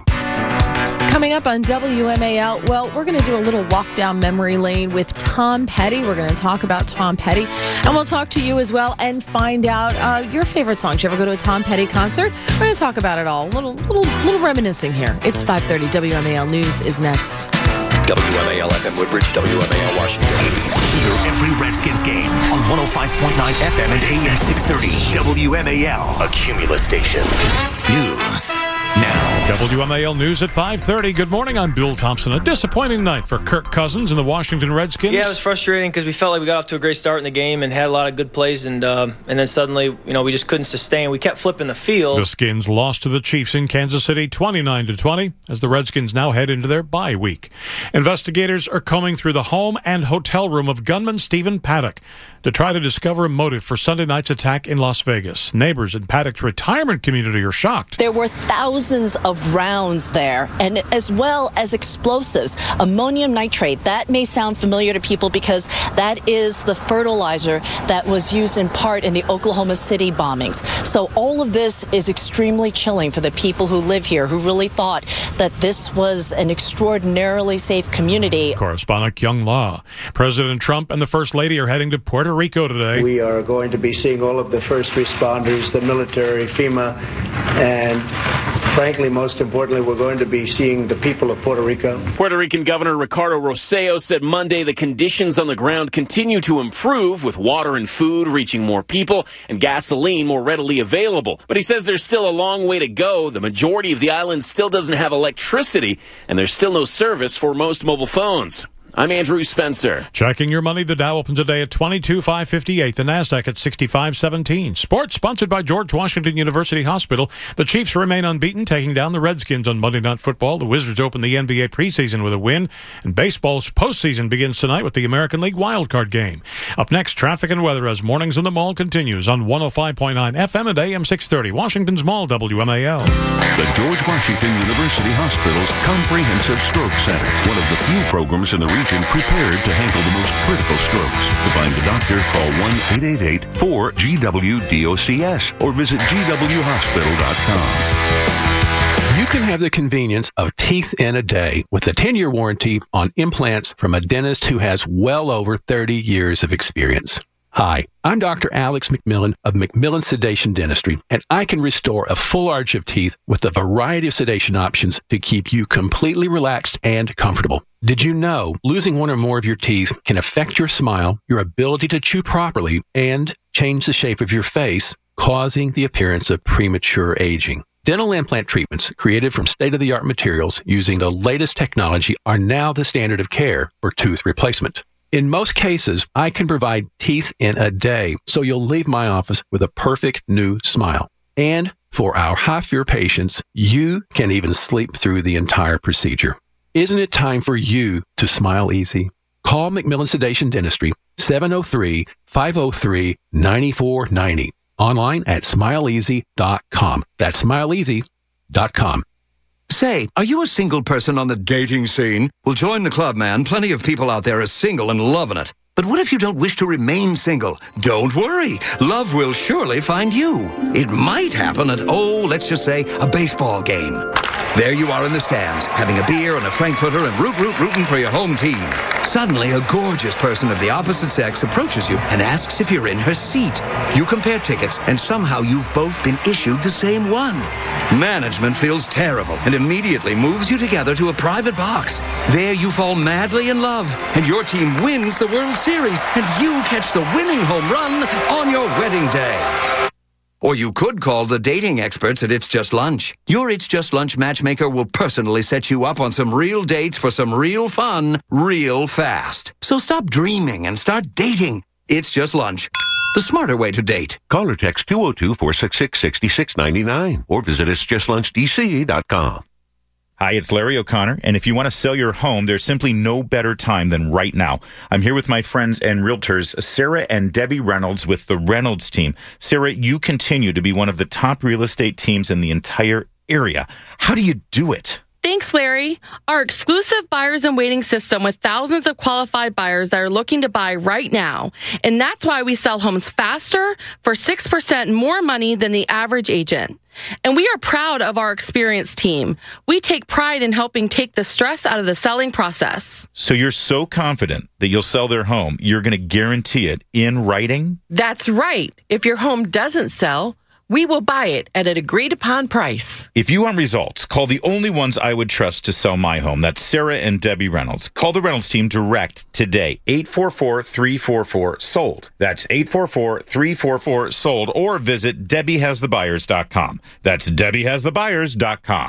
Coming up on W M A L, well, we're going to do a little walk down memory lane with Tom Petty. We're going to talk about Tom Petty, and we'll talk to you as well and find out uh, your favorite songs. You ever go to a Tom Petty concert? We're going to talk about it all. A little, little, little reminiscing here. It's five thirty. W M A L News is next.
W M A L F M Woodbridge, W M A L Washington.
Hear every Redskins game on one oh five point nine F M and A M six thirty. W M A L, a Cumulus station. News now.
W M A L News at five thirty. Good morning, I'm Bill Thompson. A disappointing night for Kirk Cousins and the Washington Redskins.
Yeah, it was frustrating because we felt like we got off to a great start in the game and had a lot of good plays, and um, and then suddenly, you know, we just couldn't sustain. We kept flipping the field.
The Skins lost to the Chiefs in Kansas City twenty-nine to twenty as the Redskins now head into their bye week. Investigators are combing through the home and hotel room of gunman Stephen Paddock to try to discover a motive for Sunday night's attack in Las Vegas. Neighbors in Paddock's retirement community are shocked.
There were thousands of rounds there, and as well as explosives. Ammonium nitrate, that may sound familiar to people because that is the fertilizer that was used in part in the Oklahoma City bombings. So all of this is extremely chilling for the people who live here, who really thought that this was an extraordinarily safe community.
Correspondent Young Law. President Trump and the First Lady are heading to Puerto Rico today.
We are going to be seeing all of the first responders, the military, FEMA, and frankly, most importantly, we're going to be seeing the people of Puerto Rico.
Puerto Rican Governor Ricardo Rossello said Monday the conditions on the ground continue to improve, with water and food reaching more people and gasoline more readily available. But he says there's still a long way to go. The majority of the island still doesn't have electricity, and there's still no service for most mobile phones. I'm Andrew Spencer.
Checking your money, the Dow opens today at twenty-two thousand five hundred fifty-eight, the NASDAQ at sixty-five seventeen. Sports sponsored by George Washington University Hospital. The Chiefs remain unbeaten, taking down the Redskins on Monday Night Football. The Wizards open the N B A preseason with a win, and baseball's postseason begins tonight with the American League wildcard game. Up next, traffic and weather as Mornings in the Mall continues on one oh five point nine F M and A M six thirty. Washington's Mall, W M A L.
The George Washington University Hospital's Comprehensive Stroke Center, one of the few programs in the region prepared to handle the most critical strokes. To find a doctor, call one eight eight eight four G W D O C S or visit G W hospital dot com.
You can have the convenience of teeth in a day with a ten-year warranty on implants from a dentist who has well over thirty years of experience. Hi, I'm Doctor Alex McMillan of McMillan Sedation Dentistry, and I can restore a full arch of teeth with a variety of sedation options to keep you completely relaxed and comfortable. Did you know losing one or more of your teeth can affect your smile, your ability to chew properly, and change the shape of your face, causing the appearance of premature aging? Dental implant treatments created from state-of-the-art materials using the latest technology are now the standard of care for tooth replacement. In most cases, I can provide teeth in a day, so you'll leave my office with a perfect new smile. And for our high-fear patients, you can even sleep through the entire procedure. Isn't it time for you to smile easy? Call McMillan Sedation Dentistry, seven oh three, five oh three, nine four nine oh. Online at smile easy dot com. That's smile easy dot com.
Say, are you a single person on the dating scene? Well, join the club, man. Plenty of people out there are single and loving it. But what if you don't wish to remain single? Don't worry. Love will surely find you. It might happen at, oh, let's just say, a baseball game. There you are in the stands, having a beer and a Frankfurter and root, root, rooting for your home team. Suddenly, a gorgeous person of the opposite sex approaches you and asks if you're in her seat. You compare tickets, and somehow you've both been issued the same one. Management feels terrible and immediately moves you together to a private box. There you fall madly in love, and your team wins the World Series, and you catch the winning home run on your wedding day. Or you could call the dating experts at It's Just Lunch. Your It's Just Lunch matchmaker will personally set you up on some real dates for some real fun, real fast. So stop dreaming and start dating. It's Just Lunch. The smarter way to date.
Call or text two oh two, four six six, six six nine nine or visit its just lunch d c dot com.
Hi, it's Larry O'Connor, and if you want to sell your home, there's simply no better time than right now. I'm here with my friends and realtors, Sarah and Debbie Reynolds with the Reynolds team. Sarah, you continue to be one of the top real estate teams in the entire area. How do you do it?
Thanks, Larry. Our exclusive buyers and waiting system with thousands of qualified buyers that are looking to buy right now. And that's why we sell homes faster for six percent more money than the average agent. And we are proud of our experienced team. We take pride in helping take the stress out of the selling process.
So you're so confident that you'll sell their home, you're going to guarantee it in writing?
That's right. If your home doesn't sell, we will buy it at an agreed-upon price.
If you want results, call the only ones I would trust to sell my home. That's Sarah and Debbie Reynolds. Call the Reynolds team direct today. eight four four, three four four, sold. That's eight four four, three four four, sold. Or visit debbie has the buyers dot com. That's debbie has the buyers dot com.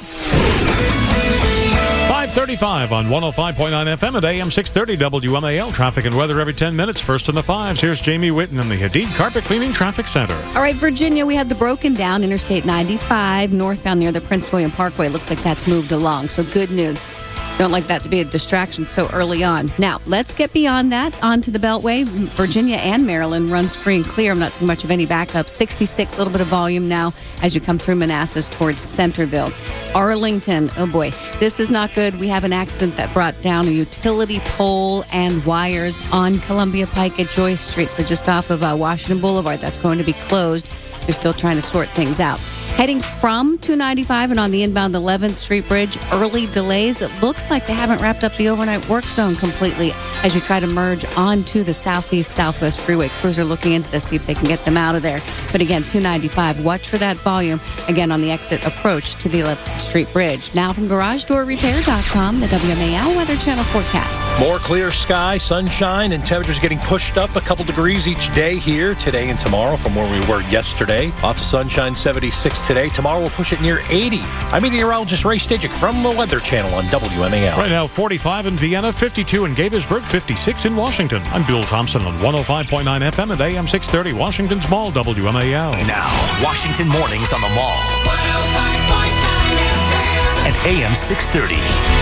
five thirty-five on one oh five point nine F M at A M six thirty W M A L. Traffic and weather every ten minutes. First in the fives. Here's Jamie Whitten in the Hadid Carpet Cleaning Traffic Center.
All right, Virginia, we had the broken down Interstate ninety-five northbound near the Prince William Parkway. Looks like that's moved along, so good news. Don't like that to be a distraction so early on. Now, let's get beyond that onto the Beltway. Virginia and Maryland runs free and clear. I'm not seeing much of any backup. sixty-six, a little bit of volume now as you come through Manassas towards Centerville. Arlington, oh boy, this is not good. We have an accident that brought down a utility pole and wires on Columbia Pike at Joyce Street. So just off of uh, Washington Boulevard, that's going to be closed. They're still trying to sort things out. Heading from two ninety-five and on the inbound eleventh Street Bridge, early delays. It looks like they haven't wrapped up the overnight work zone completely as you try to merge onto the southeast southwest freeway. Crews are looking into this, see if they can get them out of there. But again, two ninety-five, watch for that volume again on the exit approach to the eleventh Street Bridge. Now from garage door repair dot com, the W M A L Weather Channel forecast.
More clear sky, sunshine, and temperatures getting pushed up a couple degrees each day here today and tomorrow from where we were yesterday. Lots of sunshine, seventy-six today. Tomorrow we'll push it near eighty. I'm meteorologist Ray Stajic from the Weather Channel on W M A L.
Right now, forty-five in Vienna, fifty-two in Gaithersburg, fifty-six in Washington. I'm Bill Thompson on one oh five point nine F M and A M six thirty, Washington's Mall, W M A L.
Now, Washington Mornings on the Mall. one oh five point nine F M and A M six thirty.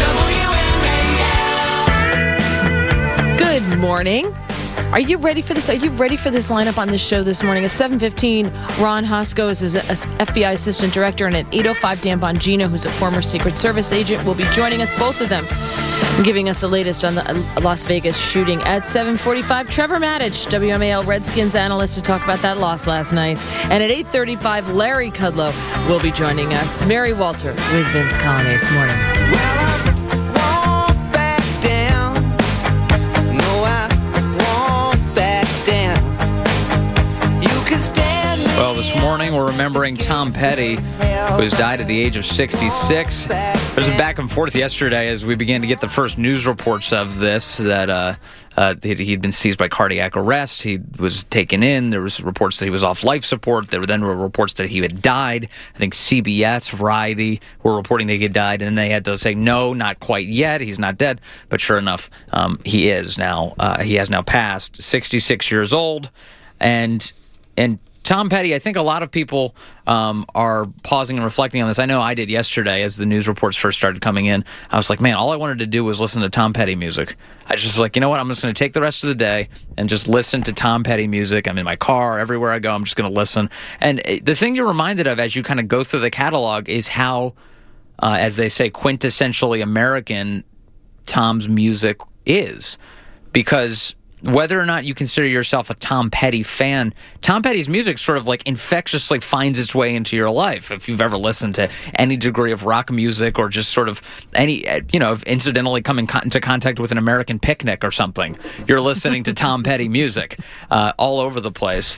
W M A L. Good morning. Are you ready for this? Are you ready for this lineup on the show this morning? At seven fifteen, Ron Hosko is an F B I Assistant Director, and at eight oh five, Dan Bongino, who's a former Secret Service agent, will be joining us, both of them, giving us the latest on the Las Vegas shooting. At seven forty-five, Trevor Maddich, W M A L Redskins analyst, to talk about that loss last night. And at eight thirty-five, Larry Kudlow will be joining us. Mary Walter with Vince Colony this morning.
Well, this morning we're remembering Tom Petty, who has died at the age of sixty-six. There's a back and forth yesterday as we began to get the first news reports of this, that uh, uh, he'd been seized by cardiac arrest. He was taken in. There was reports that he was off life support. There were then were reports that he had died. I think C B S, Variety were reporting that he had died, and they had to say, no, not quite yet. He's not dead. But sure enough, um, he is now. Uh, he has now passed, sixty-six years old. And and Tom Petty, I think a lot of people um, are pausing and reflecting on this. I know I did yesterday as the news reports first started coming in. I was like, man, all I wanted to do was listen to Tom Petty music. I just was like, you know what? I'm just going to take the rest of the day and just listen to Tom Petty music. I'm in my car, everywhere I go, I'm just going to listen. And the thing you're reminded of as you kind of go through the catalog is how, uh, as they say, quintessentially American Tom's music is. Because whether or not you consider yourself a Tom Petty fan, Tom Petty's music sort of like infectiously finds its way into your life. If you've ever listened to any degree of rock music or just sort of any, you know, incidentally come in con- into contact with an American Picnic or something, you're listening to Tom Petty music uh, all over the place.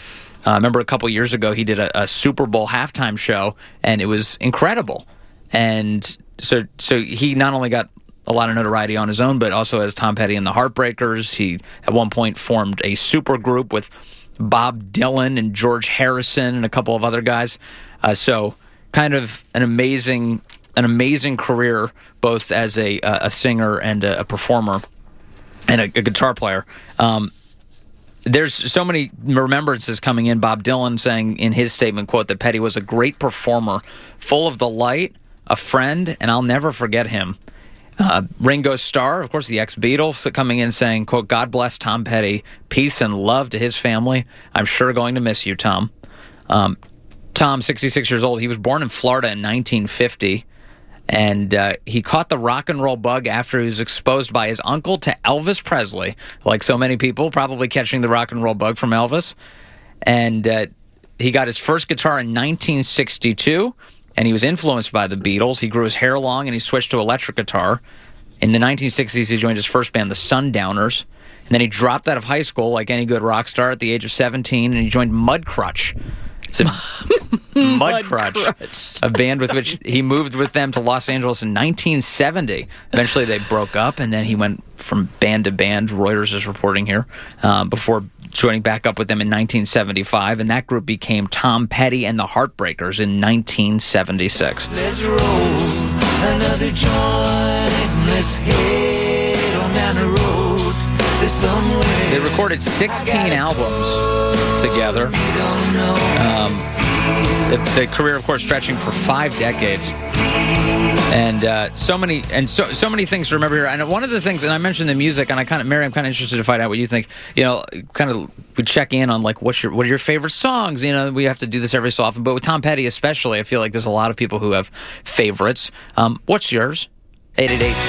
Uh, I remember a couple years ago he did a, a Super Bowl halftime show, and it was incredible. And so, so he not only got a lot of notoriety on his own, but also as Tom Petty and the Heartbreakers. He at one point formed a super group with Bob Dylan and George Harrison and a couple of other guys. Uh, so, kind of an amazing, an amazing career, both as a a singer and a, a performer and a, a guitar player. Um, There's so many remembrances coming in. Bob Dylan saying in his statement, quote, that Petty was a great performer, full of the light, a friend, and I'll never forget him. Uh, Ringo Starr, of course, the ex-Beatles, coming in saying, quote, God bless Tom Petty, peace and love to his family. I'm sure going to miss you, Tom. Um, Tom, sixty-six years old, he was born in Florida in nineteen fifty. And uh, he caught the rock and roll bug after he was exposed by his uncle to Elvis Presley, like so many people, probably catching the rock and roll bug from Elvis. And uh, he got his first guitar in nineteen sixty-two, and he was influenced by the Beatles. He grew his hair long, and he switched to electric guitar. In the nineteen sixties, he joined his first band, the Sundowners. And then he dropped out of high school like any good rock star at the age of seventeen, and he joined Mudcrutch. It's a Mudcrutch, a band with which he moved with them to Los Angeles in nineteen seventy. Eventually, they broke up, and then he went from band to band. Reuters is reporting here, um, before joining back up with them in nineteen seventy-five, and that group became Tom Petty and the Heartbreakers in nineteen seventy-six.
Let's roll another joint. Let's head on down the road. There's somewhere
They recorded sixteen albums together. Um, the, the career, of course, stretching for five decades, and uh, so many and so so many things to remember here. And one of the things, and I mentioned the music, and I kind of, Mary, I'm kind of interested to find out what you think. You know, kind of we check in on like what's your what are your favorite songs. You know, we have to do this every so often, but with Tom Petty especially, I feel like there's a lot of people who have favorites. Um, what's yours? eight eight eight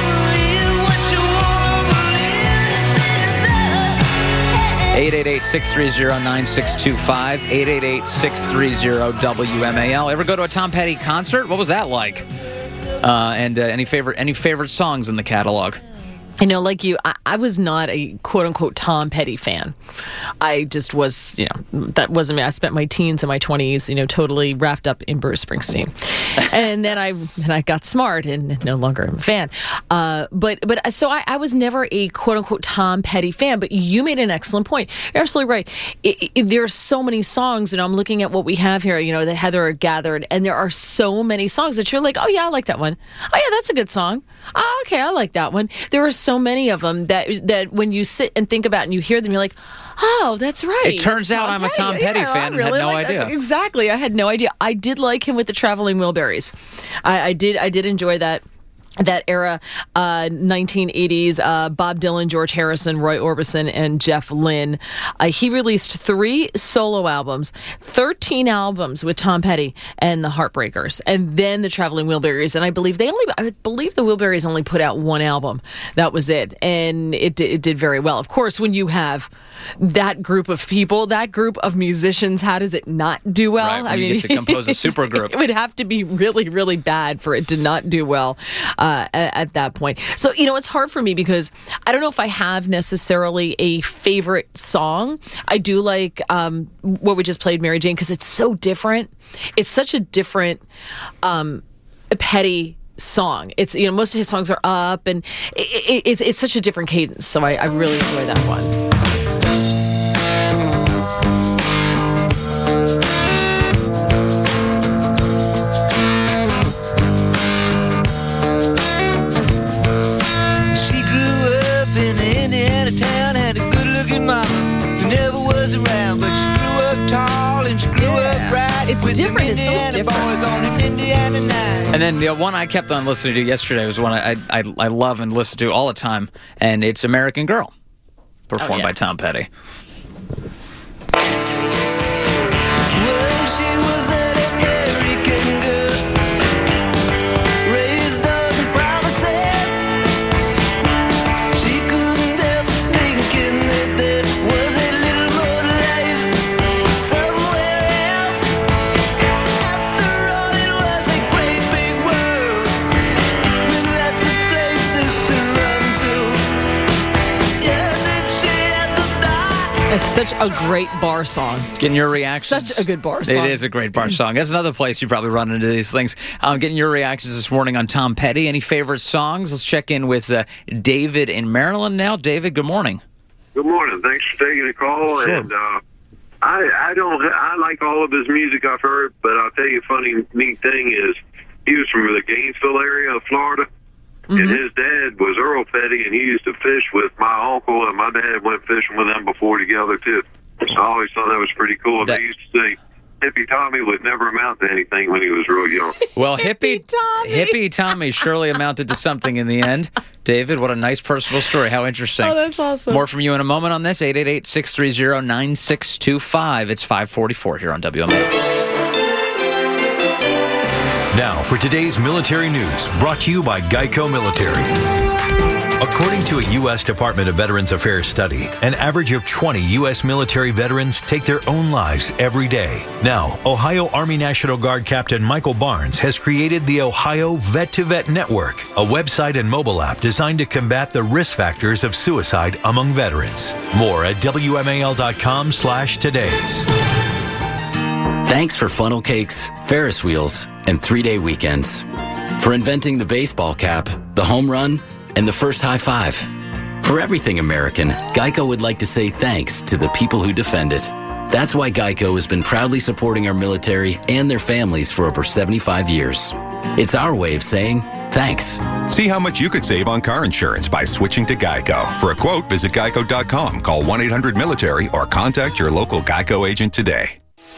eight eight eight, six three zero, nine six two five, eight eight eight, six three zero, W M A L. Ever go to a Tom Petty concert? What was that like? Uh, and uh, any favorite any favorite songs in the catalog?
You know, like you, I, I was not a quote-unquote Tom Petty fan. I just was, you know, that wasn't me. I spent my teens and my twenties, you know, totally wrapped up in Bruce Springsteen. And then I and I got smart and no longer am a fan. Uh, but but so I, I was never a quote-unquote Tom Petty fan, but you made an excellent point. You're absolutely right. It, it, there are so many songs, and I'm looking at what we have here, you know, that Heather gathered, and there are so many songs that you're like, oh, yeah, I like that one. Oh, yeah, that's a good song. Oh, okay, I like that one. There are so many of them that that when you sit and think about it and you hear them, you're like, oh, that's right.
It turns out I'm a Tom Petty
yeah,
fan and
really
had no
like
idea.
That. Exactly. I had no idea. I did like him with the Traveling Wilburys. I, I did I did enjoy that. That era, uh, nineteen eighties, uh, Bob Dylan, George Harrison, Roy Orbison, and Jeff Lynne. Uh, he released three solo albums, thirteen albums with Tom Petty and the Heartbreakers, and then the Traveling Wilburys. And I believe they only, I believe the Wilburys only put out one album. That was it, and it it did very well. Of course, when you have that group of people, that group of musicians, how does it not do well?
Right, when
I
you
mean,
get to compose a supergroup.
It would have to be really, really bad for it to not do well. Uh, at, at that point. So, you know, it's hard for me because I don't know if I have necessarily a favorite song. I do like um, what we just played, Mary Jane, because it's so different. It's such a different um, Petty song. It's, you know, most of his songs are up, and it, it, it's such a different cadence. So I, I really enjoy that one. It's different. It's so different.
And then the one I kept on listening to yesterday was one I I, I love and listen to all the time, and it's American Girl, performed oh, yeah. by Tom Petty.
It's such a great bar song.
Getting your reactions.
Such a good bar song.
It is a great bar song. That's another place you probably run into these things. Um, getting your reactions this morning on Tom Petty. Any favorite songs? Let's check in with uh, David in Maryland now. David, good morning.
Good morning. Thanks for taking the call.
Sure.
And uh, I, I don't. I like all of his music I've heard, but I'll tell you a funny, neat thing is he was from the Gainesville area of Florida. Mm-hmm. And his dad was Earl Petty, and he used to fish with my uncle, and my dad went fishing with them before together, too. So I always thought that was pretty cool. That, they used to say Hippie Tommy would never amount to anything when he was real young.
Well, Hippie Tommy. Hippie Tommy surely amounted to something in the end. David, what a nice personal story. How interesting.
Oh, that's awesome.
More from you in a moment on this. eight eight eight, six three zero, nine six two five. It's five forty-four here on W M A L.
Now for today's military news, brought to you by Geico Military. According to a U S Department of Veterans Affairs study, an average of twenty U S military veterans take their own lives every day. Now, Ohio Army National Guard Captain Michael Barnes has created the Ohio Vet to Vet Network, a website and mobile app designed to combat the risk factors of suicide among veterans. More at W M A L dot com slash today's.
Thanks for funnel cakes, Ferris wheels, and three-day weekends. For inventing the baseball cap, the home run, and the first high five. For everything American, Geico would like to say thanks to the people who defend it. That's why Geico has been proudly supporting our military and their families for over seventy-five years. It's our way of saying thanks.
See how much you could save on car insurance by switching to Geico. For a quote, visit geico dot com, call one eight hundred military, or contact your local Geico agent today.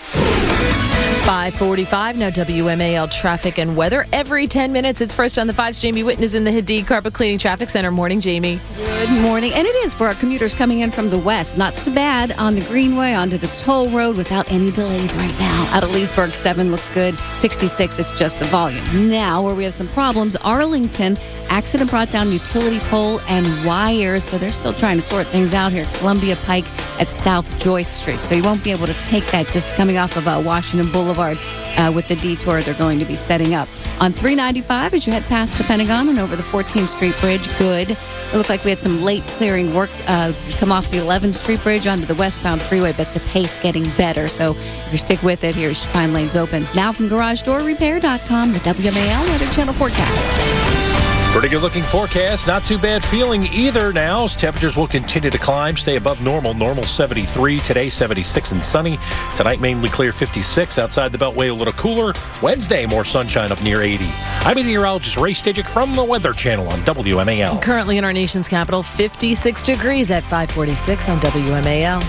five forty-five, now W M A L traffic and weather. Every ten minutes, it's First on the Fives. Jamie Whitten is in the Hadid Carpet Cleaning Traffic Center. Morning, Jamie.
Good morning. And it is for our commuters coming in from the west. Not so bad on the Greenway, onto the toll road without any delays right now. Out of Leesburg, seven looks good. sixty-six, it's just the volume. Now, where we have some problems, Arlington, accident brought down utility pole and wires, so they're still trying to sort things out here. Columbia Pike at South Joyce Street. So you won't be able to take that just coming off of uh, Washington Boulevard uh, with the detour they're going to be setting up. On three ninety-five, as you head past the Pentagon and over the fourteenth Street Bridge, good. It looked like we had some late clearing work uh, to come off the eleventh Street Bridge onto the westbound freeway, but the pace getting better. So if you stick with it, here, you should find lanes open. Now from Garage Door Repair dot com, the W M A L Weather Channel forecast.
Pretty good looking forecast. Not too bad feeling either now. As temperatures will continue to climb, stay above normal. Normal seventy-three. Today, seventy-six and sunny. Tonight, mainly clear fifty-six. Outside the Beltway, a little cooler. Wednesday, more sunshine up near eighty. I'm meteorologist Ray Stidgick from the Weather Channel on W M A L.
Currently in our nation's capital, fifty-six degrees at five forty-six on W M A L.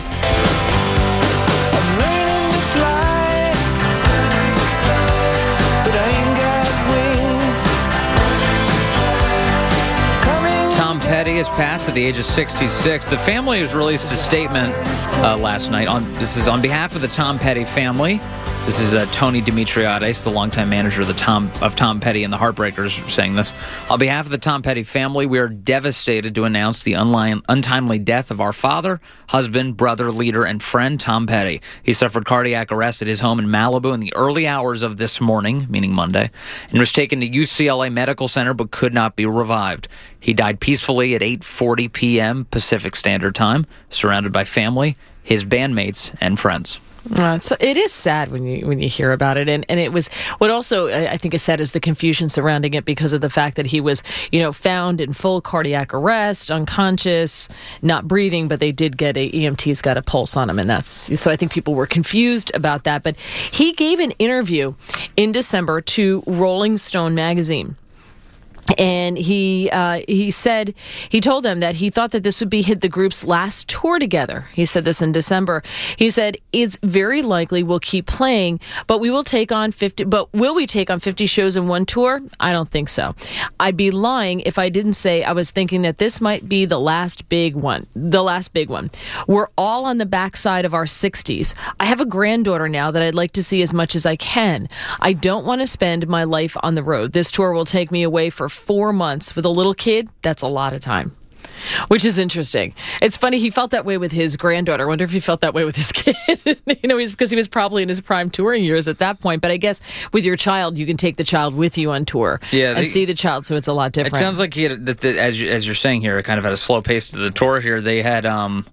Petty has passed at the age of sixty-six. The family has released a statement uh, last night. On This is on behalf of the Tom Petty family. This is uh, Tony Dimitriades, the longtime manager of the Tom of Tom Petty and the Heartbreakers, saying this. On behalf of the Tom Petty family, we are devastated to announce the unli- untimely death of our father, husband, brother, leader, and friend, Tom Petty. He suffered cardiac arrest at his home in Malibu in the early hours of this morning, meaning Monday, and was taken to U C L A Medical Center but could not be revived. He died peacefully at eight forty p.m. Pacific Standard Time, surrounded by family, his bandmates, and friends.
Uh, so it is sad when you when you hear about it, and and it was what also I think is sad is the confusion surrounding it because of the fact that he was you know found in full cardiac arrest, unconscious, not breathing, but they did get a E M T's got a pulse on him, and that's so I think people were confused about that. But he gave an interview in December to Rolling Stone magazine. And he uh, he said, he told them that he thought that this would be the group's last tour together. He said this in December. He said, it's very likely we'll keep playing, but we will take on fifty, but will we take on fifty shows in one tour? I don't think so. I'd be lying if I didn't say I was thinking that this might be the last big one, the last big one. We're all on the backside of our sixties. I have a granddaughter now that I'd like to see as much as I can. I don't want to spend my life on the road. This tour will take me away for four months. With a little kid, that's a lot of time, which is interesting. It's funny, he felt that way with his granddaughter. I wonder if he felt that way with his kid. you know, he's, because he was probably in his prime touring years at that point. But I guess with your child, you can take the child with you on tour
yeah,
and
they,
see the child, so it's a lot different.
It sounds like he had, that the, as, you, as you're saying here, kind of had a slow pace to the tour here. They had... um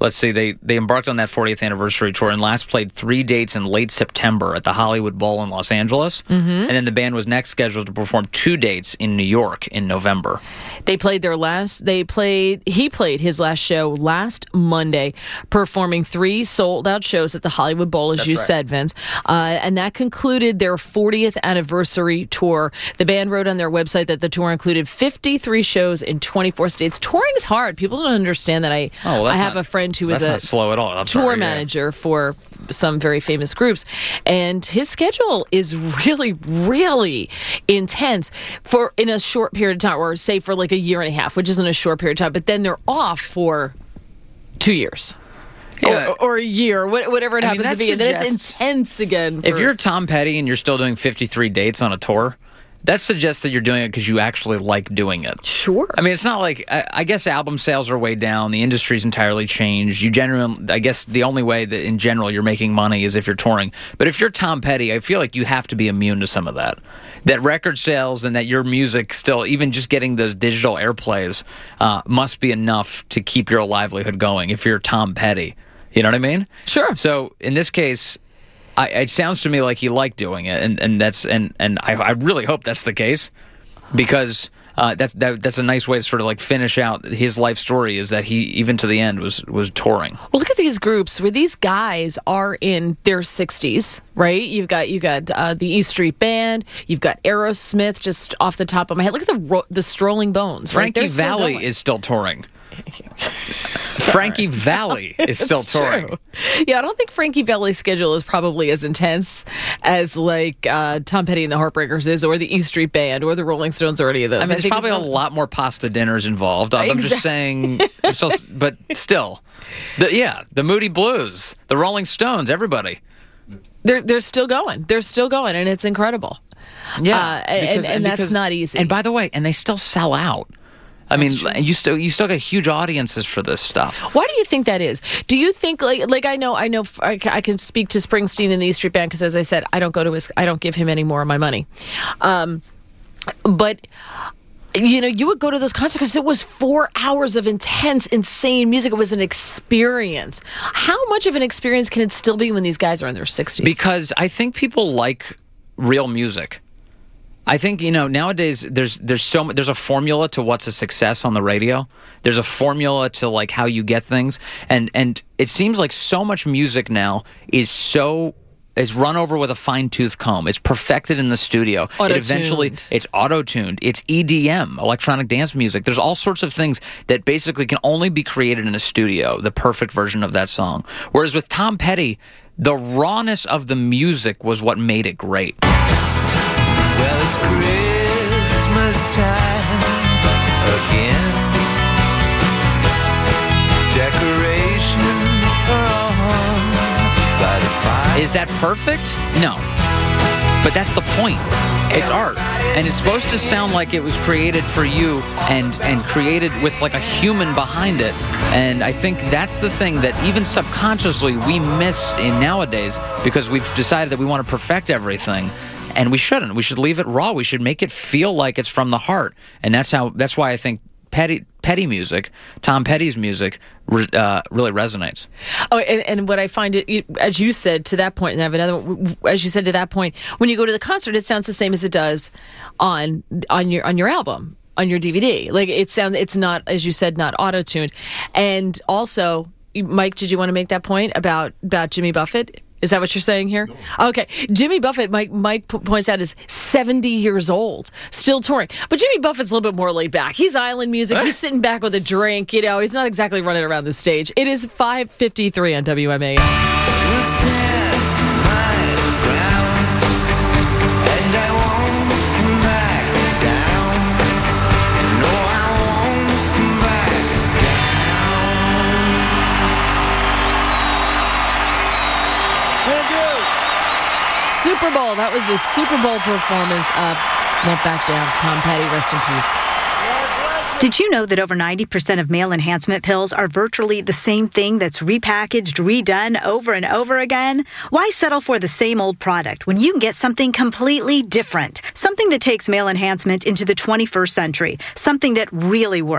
let's see, they, they embarked on that fortieth anniversary tour and last played three dates in late September at the Hollywood Bowl in Los Angeles.
Mm-hmm.
And then the band was next scheduled to perform two dates in New York in November.
They played their last, they played, he played his last show last Monday, performing three sold-out shows at the Hollywood Bowl, as
That's
you
right.
said, Vince. Uh, and that concluded their fortieth anniversary tour. The band wrote on their website that the tour included fifty-three shows in twenty-four states. Touring is hard. People don't understand that. I,
Oh, well,
I
that's
have
not-
a friend who is
that's
a
not slow at all. I'm
tour
sorry, yeah.
manager for some very famous groups, and his schedule is really, really intense for in a short period of time, or say for like a year and a half, which isn't a short period of time. But then they're off for two years.
Yeah.
Or, or a year, wh- whatever it
I mean,
happens
that
to be. And then it's
suggests-
intense again.
If
for-
you're Tom Petty and you're still doing fifty-three dates on a tour, that suggests that you're doing it because you actually like doing it.
Sure.
I mean, it's not like, I, I guess album sales are way down. The industry's entirely changed. You generally, I guess the only way that in general you're making money is if you're touring. But if you're Tom Petty, I feel like you have to be immune to some of that. That record sales and that your music still, even just getting those digital airplays, uh, must be enough to keep your livelihood going if you're Tom Petty. You know what I mean?
Sure.
So in this case, I, it sounds to me like he liked doing it, and, and that's and and I, I really hope that's the case, because uh, that's that, that's a nice way to sort of like finish out his life story. Is that he even to the end was was touring.
Well, look at these groups where these guys are in their sixties, right? You've got you got uh, the E Street Band, you've got Aerosmith, just off the top of my head. Look at the ro- the Strolling Bones. Right?
Frankie
They're still
Valli
going.
is still touring. Frankie Valli is still
It's
touring.
true. Yeah, I don't think Frankie Valli's schedule is probably as intense as like uh, Tom Petty and the Heartbreakers is, or the E Street Band, or the Rolling Stones, or any of those.
I mean, there's
think
probably a
it's not-
lot more pasta dinners involved. I'm just
Exact-
saying, I'm still, but still, the, yeah, the Moody Blues, the Rolling Stones, everybody.
They're they're still going. They're still going, and it's incredible.
Yeah,
Uh, and,
because-
and that's
because-
not easy.
And by the way, and they still sell out. I mean, you still you still got huge audiences for this stuff.
Why do you think that is? Do you think like like I know I know I, ca- I can speak to Springsteen and the E Street Band because, as I said, I don't go to his I don't give him any more of my money, um, but. You know, you would go to those concerts because it was four hours of intense, insane music. It was an experience. How much of an experience can it still be when these guys are in their sixties?
Because I think people like real music. I think, you know, nowadays there's there's so there's a formula to what's a success on the radio. There's a formula to like how you get things, and and it seems like so much music now is so is run over with a fine-tooth comb. It's perfected in the studio. It eventually
Auto-tuned.
it's auto-tuned. It's E D M, electronic dance music. There's all sorts of things that basically can only be created in a studio, the perfect version of that song. Whereas with Tom Petty, the rawness of the music was what made it great.
Well, it's Christmas time again. Decorations are on by the fire.
Is that perfect? No. But that's the point. It's art. And it's supposed to sound like it was created for you and, and created with like a human behind it. And I think that's the thing that even subconsciously we miss in nowadays because we've decided that we want to perfect everything. And we shouldn't. We should leave it raw. We should make it feel like it's from the heart. And that's how. That's why I think Petty, Petty music, Tom Petty's music, uh, really resonates.
Oh, and, and what I find it, it, as you said to that point, and I have another one, as you said to that point, when you go to the concert, it sounds the same as it does on on your on your album, on your D V D. Like it sounds, it's not, as you said, not auto tuned. And also, Mike, did you want to make that point about about Jimmy Buffett? Is that what you're saying here? No. Okay. Jimmy Buffett, Mike, Mike p- points out, is seventy years old, still touring. But Jimmy Buffett's a little bit more laid back. He's island music. He's sitting back with a drink. You know, he's not exactly running around the stage. It is five fifty-three on W M A L. Super Bowl. That was the Super Bowl performance of Won't Back Down. Tom Petty, rest in peace.
Did you know that over ninety percent of male enhancement pills are virtually the same thing that's repackaged, redone over and over again? Why settle for the same old product when you can get something completely different? Something that takes male enhancement into the twenty-first century. Something that really works.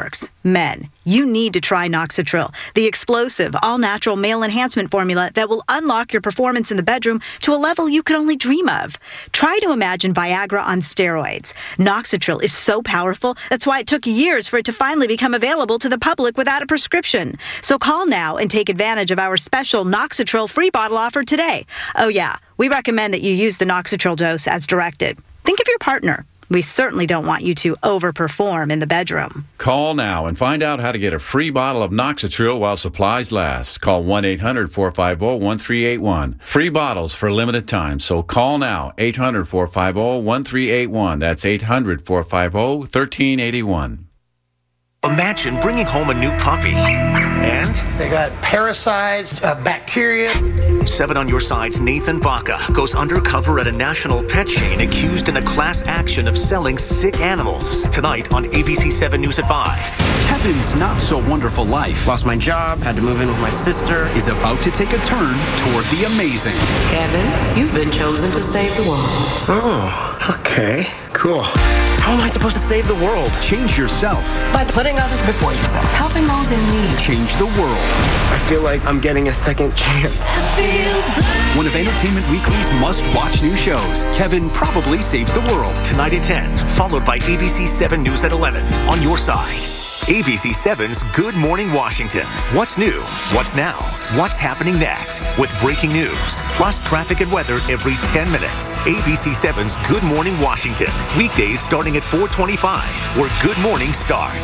Men, you need to try Noxitril, the explosive, all-natural male enhancement formula that will unlock your performance in the bedroom to a level you could only dream of. Try to imagine Viagra on steroids. Noxitril is so powerful, that's why it took years for it to finally become available to the public without a prescription. So call now and take advantage of our special Noxitril free bottle offer today. Oh yeah, we recommend that you use the Noxitril dose as directed. Think of your partner. We certainly don't want you to overperform in the bedroom.
Call now and find out how to get a free bottle of Noxitril while supplies last. Call one eight hundred four five zero one three eight one. Free bottles for a limited time, so call now. eight hundred four five zero one three eight one. That's eight hundred four five zero one three eight one.
Imagine bringing home a new puppy. And?
They got parasites, uh, bacteria.
Seven on Your Side's Nathan Baca goes undercover at a national pet chain accused in a class action of selling sick animals. Tonight on A B C seven News at five.
Kevin's not-so-wonderful life.
Lost my job, had to move in with my sister.
Is about to take a turn toward the amazing.
Kevin, you've been chosen to save the world.
Oh, okay, cool.
How am I supposed to save the world?
Change yourself.
By putting others before yourself. Helping those in need.
Change the world.
I feel like I'm getting a second chance.
One of Entertainment Weekly's must-watch new shows, Kevin Probably Saves the World.
Tonight at ten, followed by A B C seven News at eleven. On Your Side. A B C seven's Good Morning Washington. What's new? What's now? What's happening next? With breaking news, plus traffic and weather every ten minutes. A B C seven's Good Morning Washington. Weekdays starting at four twenty-five, where Good Mornings start.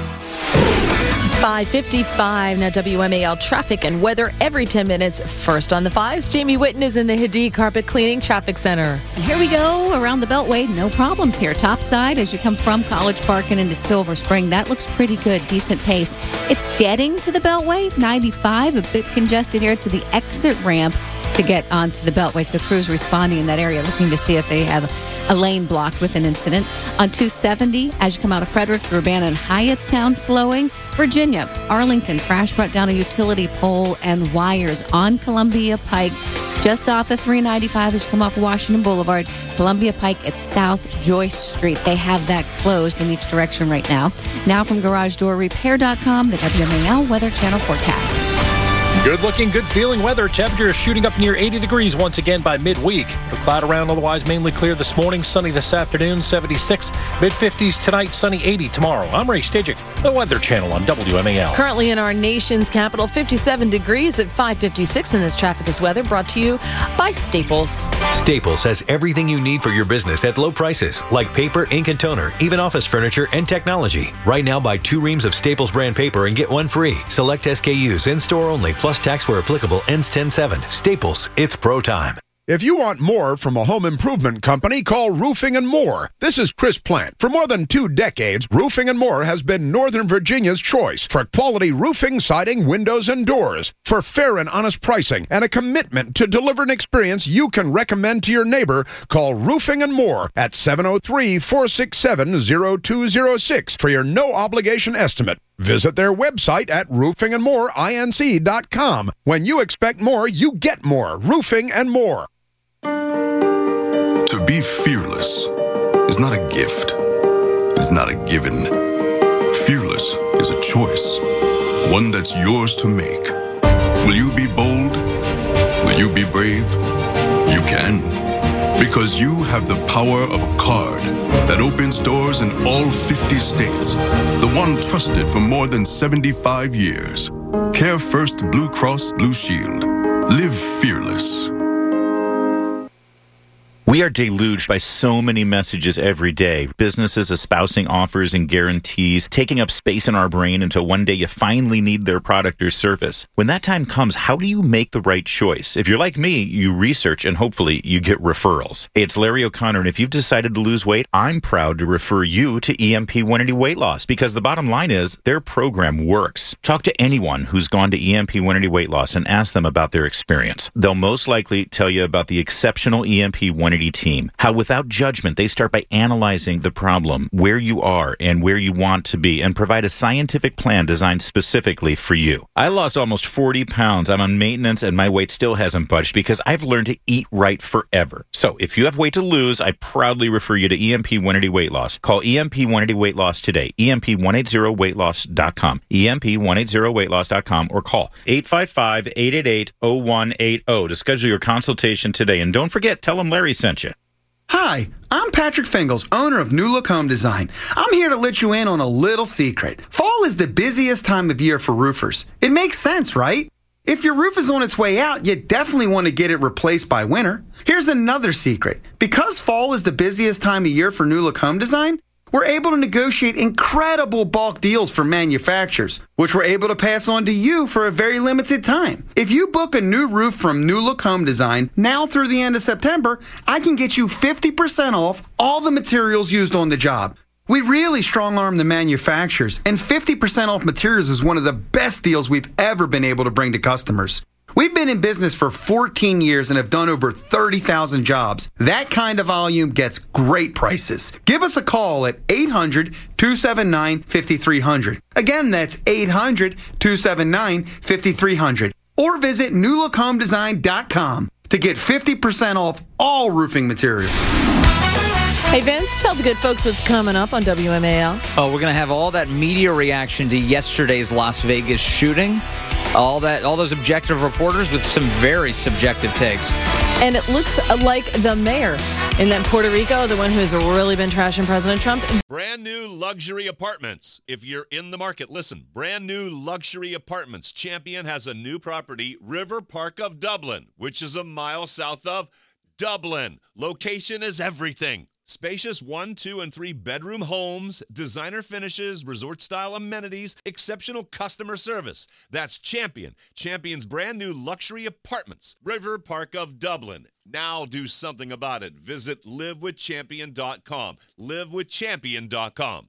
five fifty-five, now W M A L traffic and weather every ten minutes. First on the fives, Jamie Whitten is in the Hadid Carpet Cleaning Traffic Center.
And here we go around the Beltway. No problems here. Top side as you come from College Park and into Silver Spring. That looks pretty good. Decent pace. It's getting to the Beltway. ninety-five, a bit congested here to the exit ramp to get onto the Beltway. So crews responding in that area, looking to see if they have a lane blocked with an incident. On two seventy, as you come out of Frederick, Urbana and Hyattstown slowing. Virginia, Arlington, crash brought down a utility pole and wires on Columbia Pike, just off of three ninety-five as you come off Washington Boulevard. Columbia Pike at South Joyce Street. They have that closed in each direction right now. Now from Garage Door Repair dot com, the W M A L Weather Channel forecast.
Good looking, good feeling weather. Temperature is shooting up near eighty degrees once again by midweek. The cloud around, otherwise mainly clear this morning. Sunny this afternoon, seventy-six. Mid fifties tonight, sunny eighty tomorrow. I'm Ray Stajic, the Weather Channel on W M A L.
Currently in our nation's capital, fifty-seven degrees at five fifty-six in this traffic is weather, brought to you by Staples.
Staples has everything you need for your business at low prices, like paper, ink, and toner, even office furniture and technology. Right now, buy two reams of Staples brand paper and get one free. Select S K Us in-store only, plus tax where applicable, ends ten seven. Staples, it's pro time.
If you want more from a home improvement company, call Roofing and More. This is Chris Plant. For more than two decades, Roofing and More has been Northern Virginia's choice for quality roofing, siding, windows, and doors. For fair and honest pricing and a commitment to deliver an experience you can recommend to your neighbor, call Roofing and More at seven oh three, four six seven, oh two oh six for your no-obligation estimate. Visit their website at roofing and more inc dot com. When you expect more, you get more. Roofing and More.
To be fearless is not a gift. It's not a given. Fearless is a choice, one that's yours to make. Will you be bold? Will you be brave? You can, because you have the power of a card that opens doors in all fifty states. The one trusted for more than seventy-five years. Care First Blue Cross Blue Shield. Live fearless.
We are deluged by so many messages every day. Businesses espousing offers and guarantees, taking up space in our brain until one day you finally need their product or service. When that time comes, how do you make the right choice? If you're like me, you research and hopefully you get referrals. Hey, it's Larry O'Connor, and if you've decided to lose weight, I'm proud to refer you to E M P one eighty Weight Loss, because the bottom line is their program works. Talk to anyone who's gone to E M P one eighty Weight Loss and ask them about their experience. They'll most likely tell you about the exceptional E M P one eighty community team. How without judgment, they start by analyzing the problem, where you are and where you want to be, and provide a scientific plan designed specifically for you. I lost almost forty pounds. I'm on maintenance and my weight still hasn't budged because I've learned to eat right forever. So if you have weight to lose, I proudly refer you to E M P one eighty Weight Loss. Call E M P one eighty Weight Loss today. E M P one eighty weight loss dot com. E M P one eighty weight loss dot com or call eight five five, eight eight eight, zero one eight zero to schedule your consultation today. And don't forget, tell them Larry sent you.
Hi, I'm Patrick Fingles, owner of New Look Home Design. I'm here to let you in on a little secret. Fall is the busiest time of year for roofers. It makes sense, right? If your roof is on its way out, you definitely want to get it replaced by winter. Here's another secret. Because fall is the busiest time of year for New Look Home Design, we're able to negotiate incredible bulk deals for manufacturers, which we're able to pass on to you for a very limited time. If you book a new roof from New Look Home Design now through the end of September, I can get you fifty percent off all the materials used on the job. We really strong-arm the manufacturers, and fifty percent off materials is one of the best deals we've ever been able to bring to customers. We've been in business for fourteen years and have done over thirty thousand jobs. That kind of volume gets great prices. Give us a call at eight hundred, two seven nine, five three zero zero. Again, that's eight hundred, two seven nine, five three zero zero. Or visit new look home design dot com to get fifty percent off all roofing materials.
Hey, Vince, tell the good folks what's coming up on W M A L.
Oh, we're going to have all that media reaction to yesterday's Las Vegas shooting. All that, all those objective reporters with some very subjective takes.
And it looks like the mayor in that Puerto Rico, the one who has really been trashing President Trump.
Brand new luxury apartments. If you're in the market, listen. Brand new luxury apartments. Champion has a new property, River Park of Dublin, which is a mile south of Dublin. Location is everything. Spacious one, two, and three bedroom homes, designer finishes, resort-style amenities, exceptional customer service. That's Champion. Champion's brand new luxury apartments. River Park of Dublin. Now do something about it. Visit live with champion dot com. live with champion dot com.